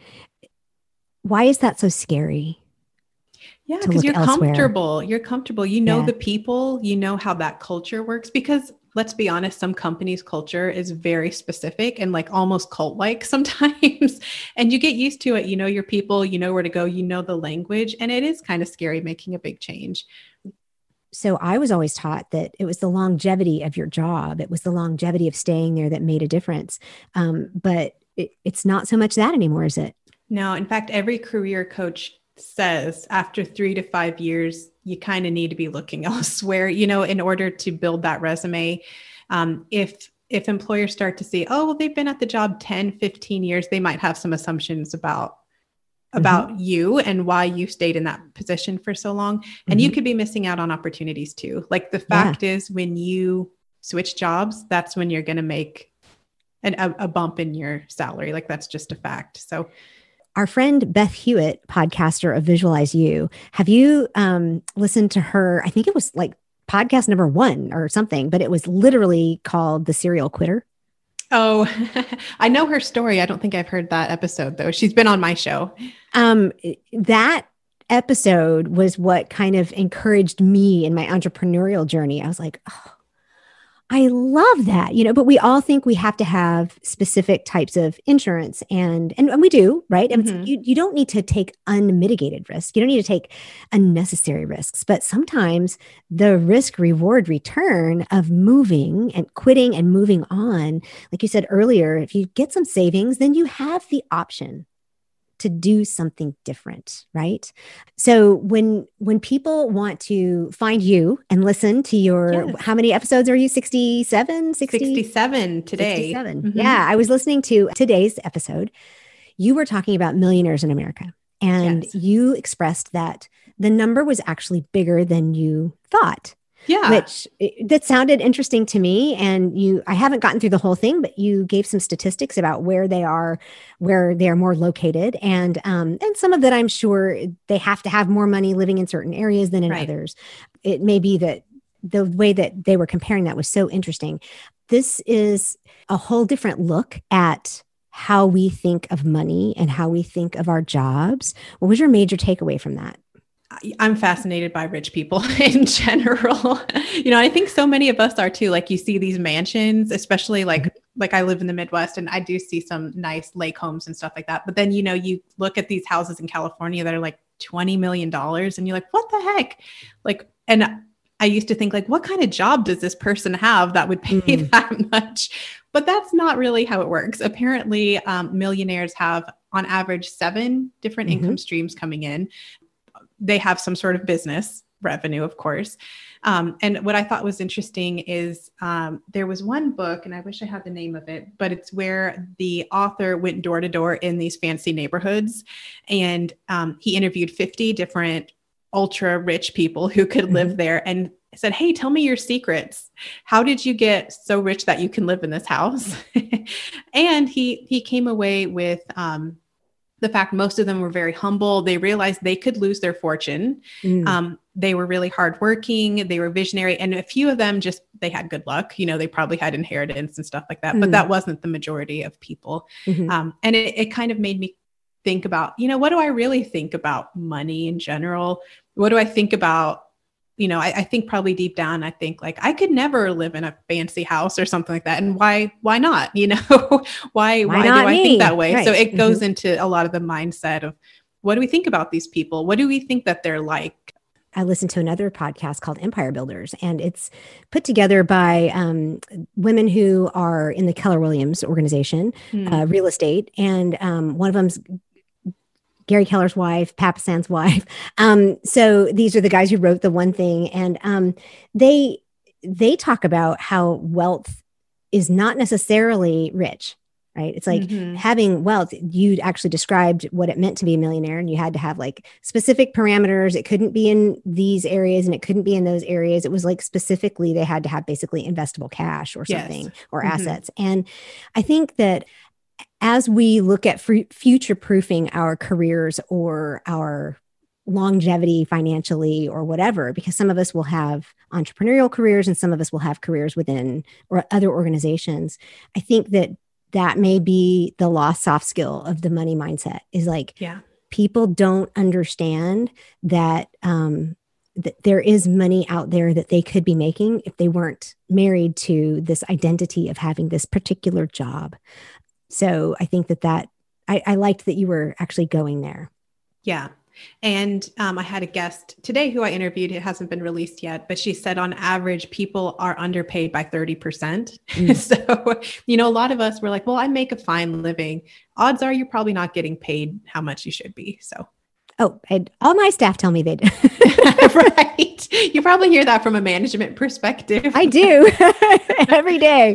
Why is that so scary? Yeah, because you're comfortable. You're comfortable. You know the people, you know how that culture works. Because let's be honest, some companies' culture is very specific and like almost cult-like sometimes. And you get used to it. You know your people, you know where to go, you know the language. And it is kind of scary making a big change. So I was always taught that it was the longevity of your job. It was the longevity of staying there that made a difference. But it's not so much that anymore, is it? No, in fact, every career coach says after 3 to 5 years, you kind of need to be looking elsewhere, you know, in order to build that resume. If employers start to see, oh, well, they've been at the job 10, 15 years, they might have some assumptions about you and why you stayed in that position for so long. And you could be missing out on opportunities too. Like the fact is when you switch jobs, that's when you're going to make a bump in your salary. Like that's just a fact. So our friend Beth Hewitt, podcaster of Visualize You, have you listened to her? I think it was like podcast number 1 or something, but it was literally called The Serial Quitter. Oh, I know her story. I don't think I've heard that episode though. She's been on my show. That episode was what kind of encouraged me in my entrepreneurial journey. I was like, oh, I love that, you know, but we all think we have to have specific types of insurance and we do, right? And you don't need to take unmitigated risk. You don't need to take unnecessary risks, but sometimes the risk reward return of moving and quitting and moving on, like you said earlier, if you get some savings, then you have the option to do something different, right? So when people want to find you and listen to your, how many episodes are you? 67 today. 67. Yeah. I was listening to today's episode. You were talking about millionaires in America and you expressed that the number was actually bigger than you thought. Yeah. That sounded interesting to me. And I haven't gotten through the whole thing, but you gave some statistics about where they are more located. And some of that, I'm sure they have to have more money living in certain areas than in others. It may be that the way that they were comparing that was so interesting. This is a whole different look at how we think of money and how we think of our jobs. What was your major takeaway from that? I'm fascinated by rich people in general. I think so many of us are too. Like you see these mansions, especially like I live in the Midwest and I do see some nice lake homes and stuff like that. But then, you look at these houses in California that are like $20 million and you're like, what the heck? And I used to think like, what kind of job does this person have that would pay that much? But that's not really how it works. Apparently, millionaires have on average 7 different income streams coming in. They have some sort of business revenue, of course. And what I thought was interesting is there was one book, and I wish I had the name of it, but it's where the author went door to door in these fancy neighborhoods. And he interviewed 50 different ultra rich people who could live there and said, hey, tell me your secrets. How did you get so rich that you can live in this house? And he came away with the fact most of them were very humble. They realized they could lose their fortune. They were really hardworking. They were visionary. And a few of them they had good luck. They probably had inheritance and stuff like that, but that wasn't the majority of people. And it kind of made me think about, what do I really think about money in general? What do I think about, I think probably deep down, I think like I could never live in a fancy house or something like that. And why not? Why do I think that way? Right. So it goes into a lot of the mindset of what do we think about these people? What do we think that they're like? I listened to another podcast called Empire Builders, and it's put together by women who are in the Keller Williams organization, real estate. And one of them's Gary Keller's wife, Papasan's wife. So these are the guys who wrote The One Thing. And they talk about how wealth is not necessarily rich, right? It's like having wealth. You actually described what it meant to be a millionaire, and you had to have like specific parameters. It couldn't be in these areas and it couldn't be in those areas. It was like specifically they had to have basically investable cash or something or assets. And I think that as we look at future proofing our careers or our longevity financially or whatever, because some of us will have entrepreneurial careers and some of us will have careers within or other organizations. I think that may be the lost soft skill of the money mindset is like, people don't understand that, that there is money out there that they could be making if they weren't married to this identity of having this particular job. So I think that I liked that you were actually going there. Yeah. And I had a guest today who I interviewed. It hasn't been released yet, but she said on average, people are underpaid by 30%. So, a lot of us were like, well, I make a fine living. Odds are you're probably not getting paid how much you should be. So. Oh, all my staff tell me they do. Right. You probably hear that from a management perspective. I do every day.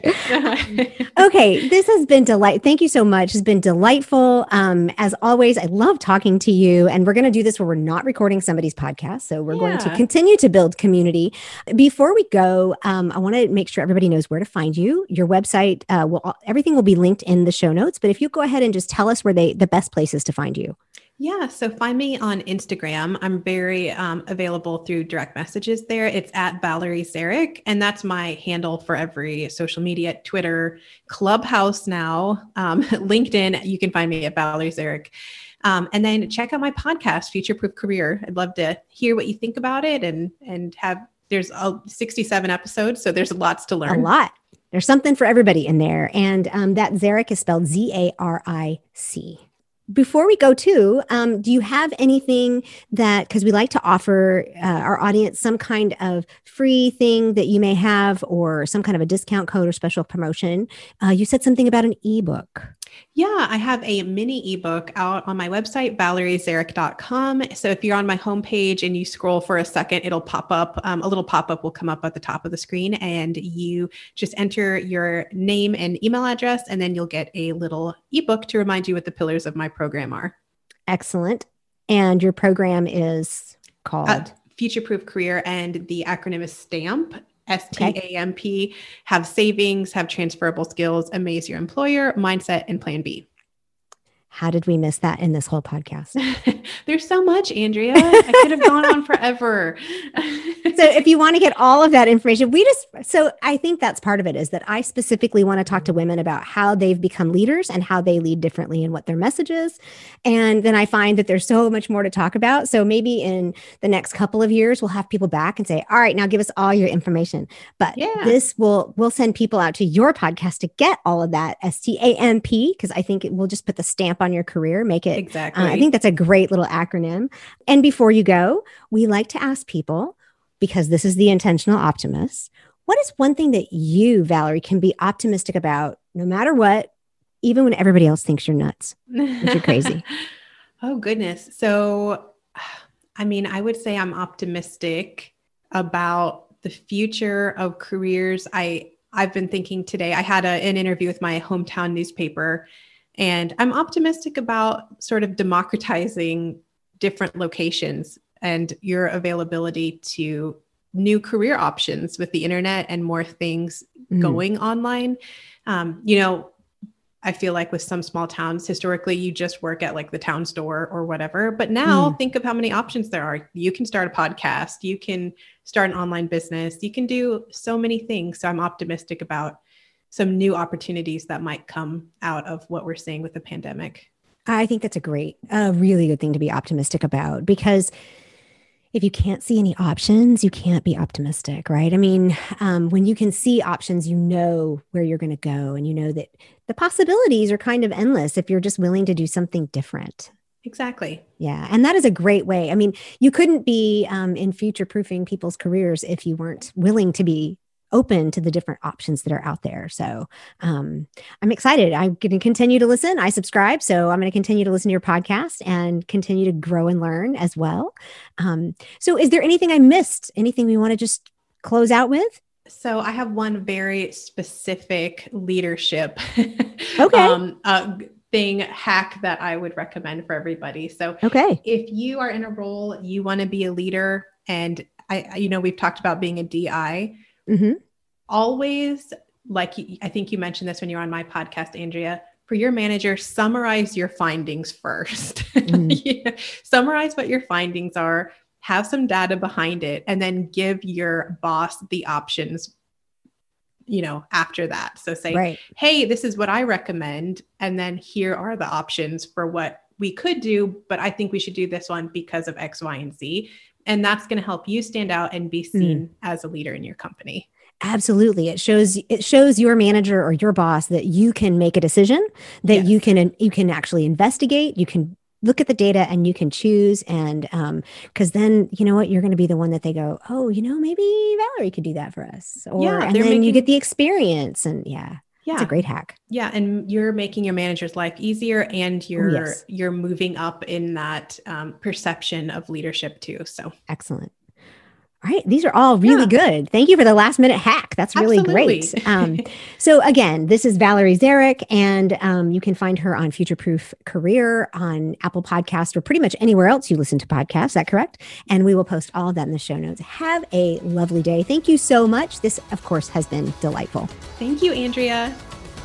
Okay. This has been delightful. Thank you so much. It's been delightful. As always, I love talking to you, and we're going to do this where we're not recording somebody's podcast. So we're going to continue to build community. Before we go, I want to make sure everybody knows where to find you. Your website, everything will be linked in the show notes, but if you go ahead and just tell us where the best places to find you. Yeah. So find me on Instagram. I'm very available through direct messages there. It's at Valerie Zarek. And that's my handle for every social media, Twitter, Clubhouse now, LinkedIn. You can find me at Valerie Zarek. And then check out my podcast, Future Proof Career. I'd love to hear what you think about it and there's 67 episodes. So there's lots to learn. A lot. There's something for everybody in there. And that Zarek is spelled Zaric. Before we go do you have anything because we like to offer our audience some kind of free thing that you may have or some kind of a discount code or special promotion. You said something about an ebook. Yeah, I have a mini ebook out on my website, valeriezarek.com. So if you're on my homepage and you scroll for a second, it'll pop up. A little pop-up will come up at the top of the screen, and you just enter your name and email address, and then you'll get a little ebook to remind you what the pillars of my program are. Excellent. And your program is called? Future Proof Career and the acronym is STAMP. STAMP, have savings, have transferable skills, amaze your employer, mindset, and plan B. How did we miss that in this whole podcast? There's so much, Andrea. I could have gone on forever. So if you want to get all of that information, so I think that's part of it, is that I specifically want to talk to women about how they've become leaders and how they lead differently and what their message is. And then I find that there's so much more to talk about. So maybe in the next couple of years, we'll have people back and say, all right, now give us all your information. But we'll send people out to your podcast to get all of that STAMP, because I think we'll just put the stamp on your career, make it. Exactly. I think that's a great little acronym. And before you go, we like to ask people, because this is the Intentional Optimist, what is one thing that you, Valerie, can be optimistic about no matter what, even when everybody else thinks you're nuts, that you're crazy? Oh, goodness. So, I mean, I would say I'm optimistic about the future of careers. I've been thinking today, I had an interview with my hometown newspaper, and I'm optimistic about sort of democratizing different locations and your availability to new career options with the internet and more things going online. I feel like with some small towns, historically, you just work at like the town store or whatever. But now think of how many options there are. You can start a podcast. You can start an online business. You can do so many things. So I'm optimistic about some new opportunities that might come out of what we're seeing with the pandemic. I think that's a really good thing to be optimistic about, because if you can't see any options, you can't be optimistic, right? I mean, when you can see options, you know where you're going to go, and you know that the possibilities are kind of endless if you're just willing to do something different. Exactly. Yeah. And that is a great way. I mean, you couldn't be in future-proofing people's careers if you weren't willing to be open to the different options that are out there. So I'm excited. I'm going to continue to listen. I subscribe, so I'm going to continue to listen to your podcast and continue to grow and learn as well. So is there anything I missed? Anything we want to just close out with? So I have one very specific leadership hack that I would recommend for everybody. So if you are in a role, you want to be a leader, and we've talked about being a DI. Always, like I think you mentioned this when you were on my podcast, Andrea, for your manager, summarize your findings first. Summarize what your findings are, have some data behind it, and then give your boss the options, after that. So say, hey, this is what I recommend. And then here are the options for what we could do, but I think we should do this one because of X, Y, and Z. And that's going to help you stand out and be seen as a leader in your company. Absolutely. It shows your manager or your boss that you can make a decision, that you can actually investigate, you can look at the data, and you can choose. And because then, you know what, you're going to be the one that they go, oh, maybe Valerie could do that for us. And then you get the experience, and it's a great hack. Yeah. And you're making your manager's life easier, and you're moving up in that perception of leadership too. So excellent. All right. These are all really good. Thank you for the last minute hack. That's really great. So again, this is Valerie Zarek, and you can find her on Future Proof Career on Apple Podcasts or pretty much anywhere else you listen to podcasts. Is that correct? And we will post all of that in the show notes. Have a lovely day. Thank you so much. This, of course, has been delightful. Thank you, Andrea.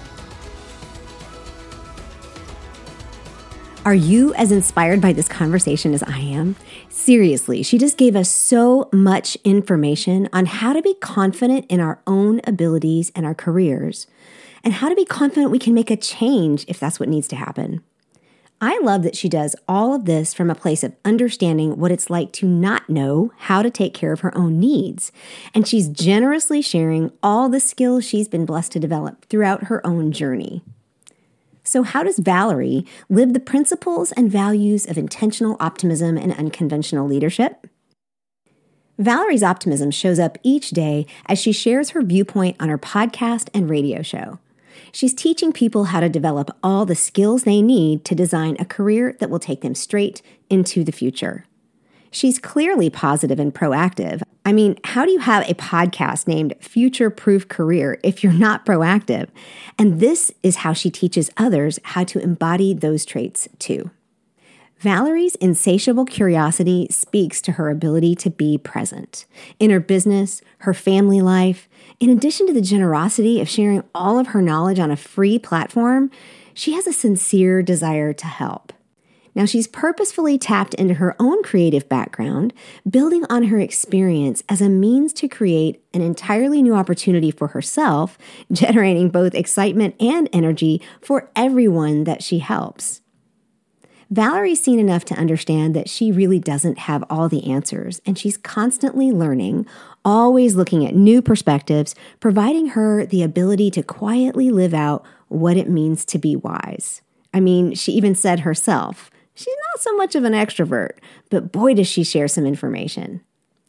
Are you as inspired by this conversation as I am? Seriously, she just gave us so much information on how to be confident in our own abilities and our careers, and how to be confident we can make a change if that's what needs to happen. I love that she does all of this from a place of understanding what it's like to not know how to take care of her own needs. And she's generously sharing all the skills she's been blessed to develop throughout her own journey. So how does Valerie live the principles and values of intentional optimism and unconventional leadership? Valerie's optimism shows up each day as she shares her viewpoint on her podcast and radio show. She's teaching people how to develop all the skills they need to design a career that will take them straight into the future. She's clearly positive and proactive. I mean, how do you have a podcast named Future Proof Career if you're not proactive? And this is how she teaches others how to embody those traits too. Valerie's insatiable curiosity speaks to her ability to be present in her business, her family life. In addition to the generosity of sharing all of her knowledge on a free platform, she has a sincere desire to help. Now, she's purposefully tapped into her own creative background, building on her experience as a means to create an entirely new opportunity for herself, generating both excitement and energy for everyone that she helps. Valerie's seen enough to understand that she really doesn't have all the answers, and she's constantly learning, always looking at new perspectives, providing her the ability to quietly live out what it means to be wise. I mean, she even said herself, she's not so much of an extrovert, but boy, does she share some information.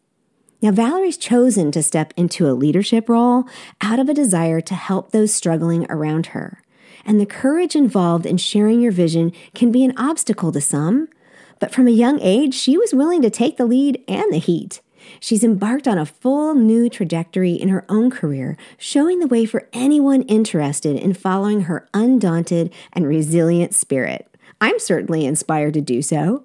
Now, Valerie's chosen to step into a leadership role out of a desire to help those struggling around her. And the courage involved in sharing your vision can be an obstacle to some, but from a young age, she was willing to take the lead and the heat. She's embarked on a full new trajectory in her own career, showing the way for anyone interested in following her undaunted and resilient spirit. I'm certainly inspired to do so.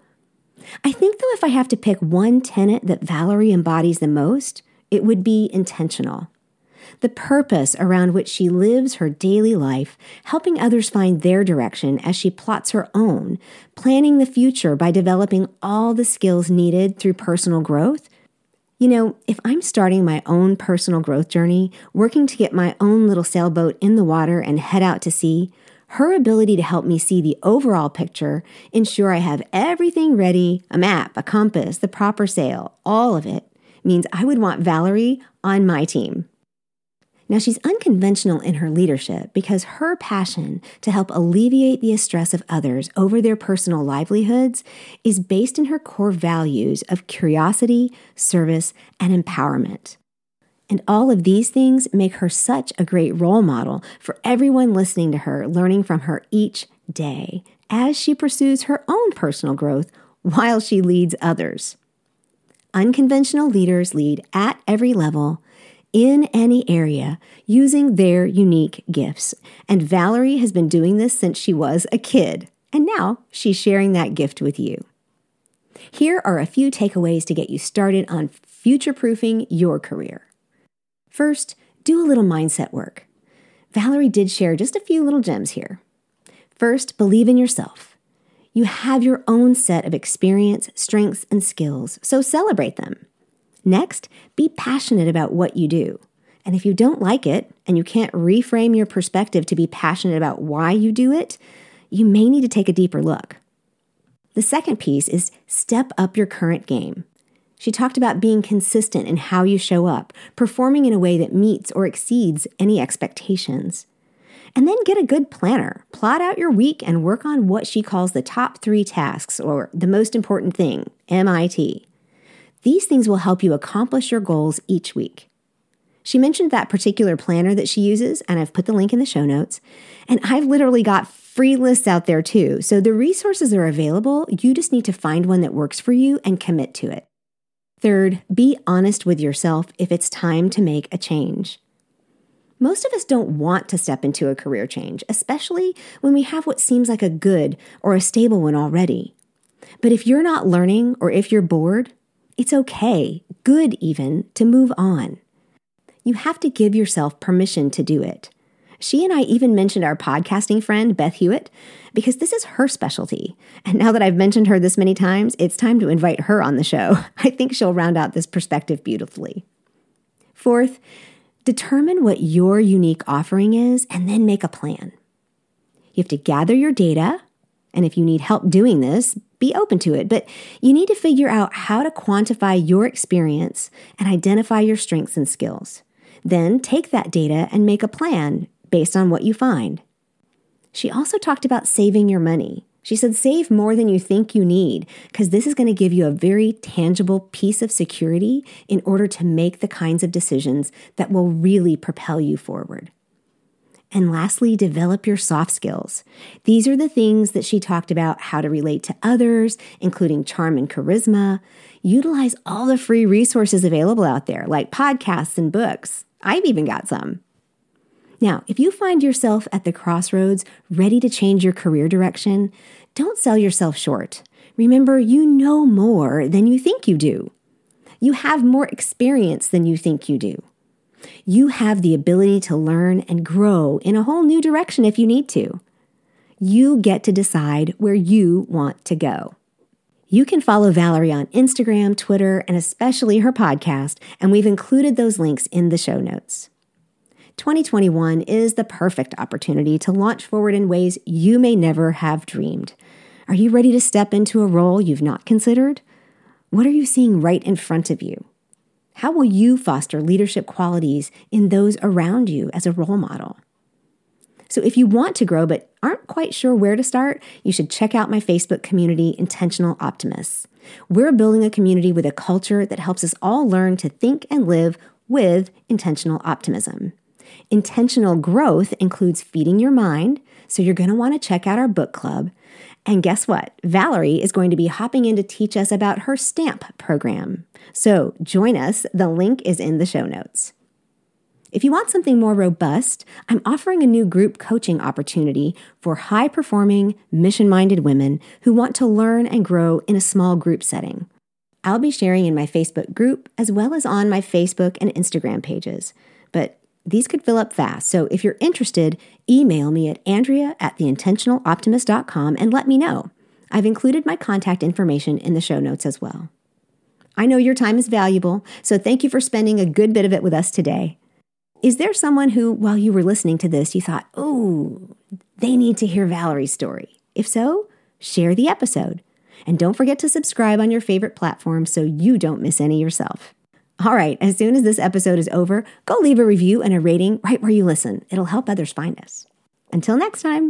I think, though, if I have to pick one tenet that Valerie embodies the most, it would be intentional. The purpose around which she lives her daily life, helping others find their direction as she plots her own, planning the future by developing all the skills needed through personal growth. You know, if I'm starting my own personal growth journey, working to get my own little sailboat in the water and head out to sea, her ability to help me see the overall picture, ensure I have everything ready, a map, a compass, the proper sail, all of it, means I would want Valerie on my team. Now, she's unconventional in her leadership because her passion to help alleviate the stress of others over their personal livelihoods is based in her core values of curiosity, service, and empowerment. And all of these things make her such a great role model for everyone listening to her, learning from her each day as she pursues her own personal growth while she leads others. Unconventional leaders lead at every level, in any area, using their unique gifts. And Valerie has been doing this since she was a kid, and now she's sharing that gift with you. Here are a few takeaways to get you started on future-proofing your career. First, do a little mindset work. Valerie did share just a few little gems here. First, believe in yourself. You have your own set of experience, strengths, and skills, so celebrate them. Next, be passionate about what you do. And if you don't like it and you can't reframe your perspective to be passionate about why you do it, you may need to take a deeper look. The second piece is step up your current game. She talked about being consistent in how you show up, performing in a way that meets or exceeds any expectations. And then get a good planner. Plot out your week and work on what she calls the top 3 tasks, or the most important thing, MIT. These things will help you accomplish your goals each week. She mentioned that particular planner that she uses, and I've put the link in the show notes. And I've literally got free lists out there too. So the resources are available. You just need to find one that works for you and commit to it. Third, be honest with yourself if it's time to make a change. Most of us don't want to step into a career change, especially when we have what seems like a good or a stable one already. But if you're not learning or if you're bored, it's okay, good even, to move on. You have to give yourself permission to do it. She and I even mentioned our podcasting friend, Beth Hewitt, because this is her specialty. And now that I've mentioned her this many times, it's time to invite her on the show. I think she'll round out this perspective beautifully. Fourth, determine what your unique offering is and then make a plan. You have to gather your data, and if you need help doing this, be open to it, but you need to figure out how to quantify your experience and identify your strengths and skills. Then take that data and make a plan based on what you find. She also talked about saving your money. She said save more than you think you need, because this is going to give you a very tangible piece of security in order to make the kinds of decisions that will really propel you forward. And lastly, develop your soft skills. These are the things that she talked about: how to relate to others, including charm and charisma. Utilize all the free resources available out there, like podcasts and books. I've even got some. Now, if you find yourself at the crossroads, ready to change your career direction, don't sell yourself short. Remember, you know more than you think you do. You have more experience than you think you do. You have the ability to learn and grow in a whole new direction if you need to. You get to decide where you want to go. You can follow Valerie on Instagram, Twitter, and especially her podcast, and we've included those links in the show notes. 2021 is the perfect opportunity to launch forward in ways you may never have dreamed. Are you ready to step into a role you've not considered? What are you seeing right in front of you? How will you foster leadership qualities in those around you as a role model? So if you want to grow but aren't quite sure where to start, you should check out my Facebook community, Intentional Optimists. We're building a community with a culture that helps us all learn to think and live with intentional optimism. Intentional growth includes feeding your mind, so you're going to want to check out our book club. And guess what? Valerie is going to be hopping in to teach us about her STAMP program. So join us. The link is in the show notes. If you want something more robust, I'm offering a new group coaching opportunity for high-performing, mission-minded women who want to learn and grow in a small group setting. I'll be sharing in my Facebook group as well as on my Facebook and Instagram pages. But these could fill up fast, so if you're interested, email me at andrea@theintentionaloptimist.com and let me know. I've included my contact information in the show notes as well. I know your time is valuable, so thank you for spending a good bit of it with us today. Is there someone who, while you were listening to this, you thought, oh, they need to hear Valerie's story? If so, share the episode. And don't forget to subscribe on your favorite platform so you don't miss any yourself. All right, as soon as this episode is over, go leave a review and a rating right where you listen. It'll help others find us. Until next time.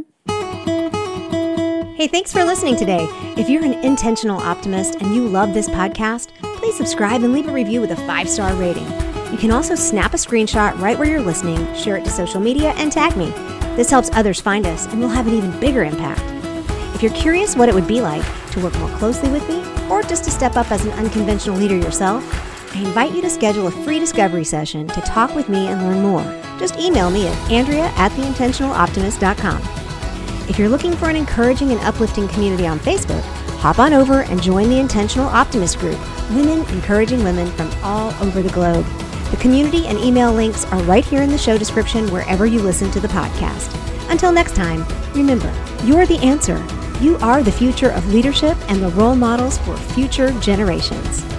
Hey, thanks for listening today. If you're an intentional optimist and you love this podcast, please subscribe and leave a review with a 5-star rating. You can also snap a screenshot right where you're listening, share it to social media, and tag me. This helps others find us, and we'll have an even bigger impact. If you're curious what it would be like to work more closely with me, or just to step up as an unconventional leader yourself, I invite you to schedule a free discovery session to talk with me and learn more. Just email me at andrea@theintentionaloptimist.com. If you're looking for an encouraging and uplifting community on Facebook, hop on over and join the Intentional Optimist group, women encouraging women from all over the globe. The community and email links are right here in the show description wherever you listen to the podcast. Until next time, remember, you're the answer. You are the future of leadership and the role models for future generations.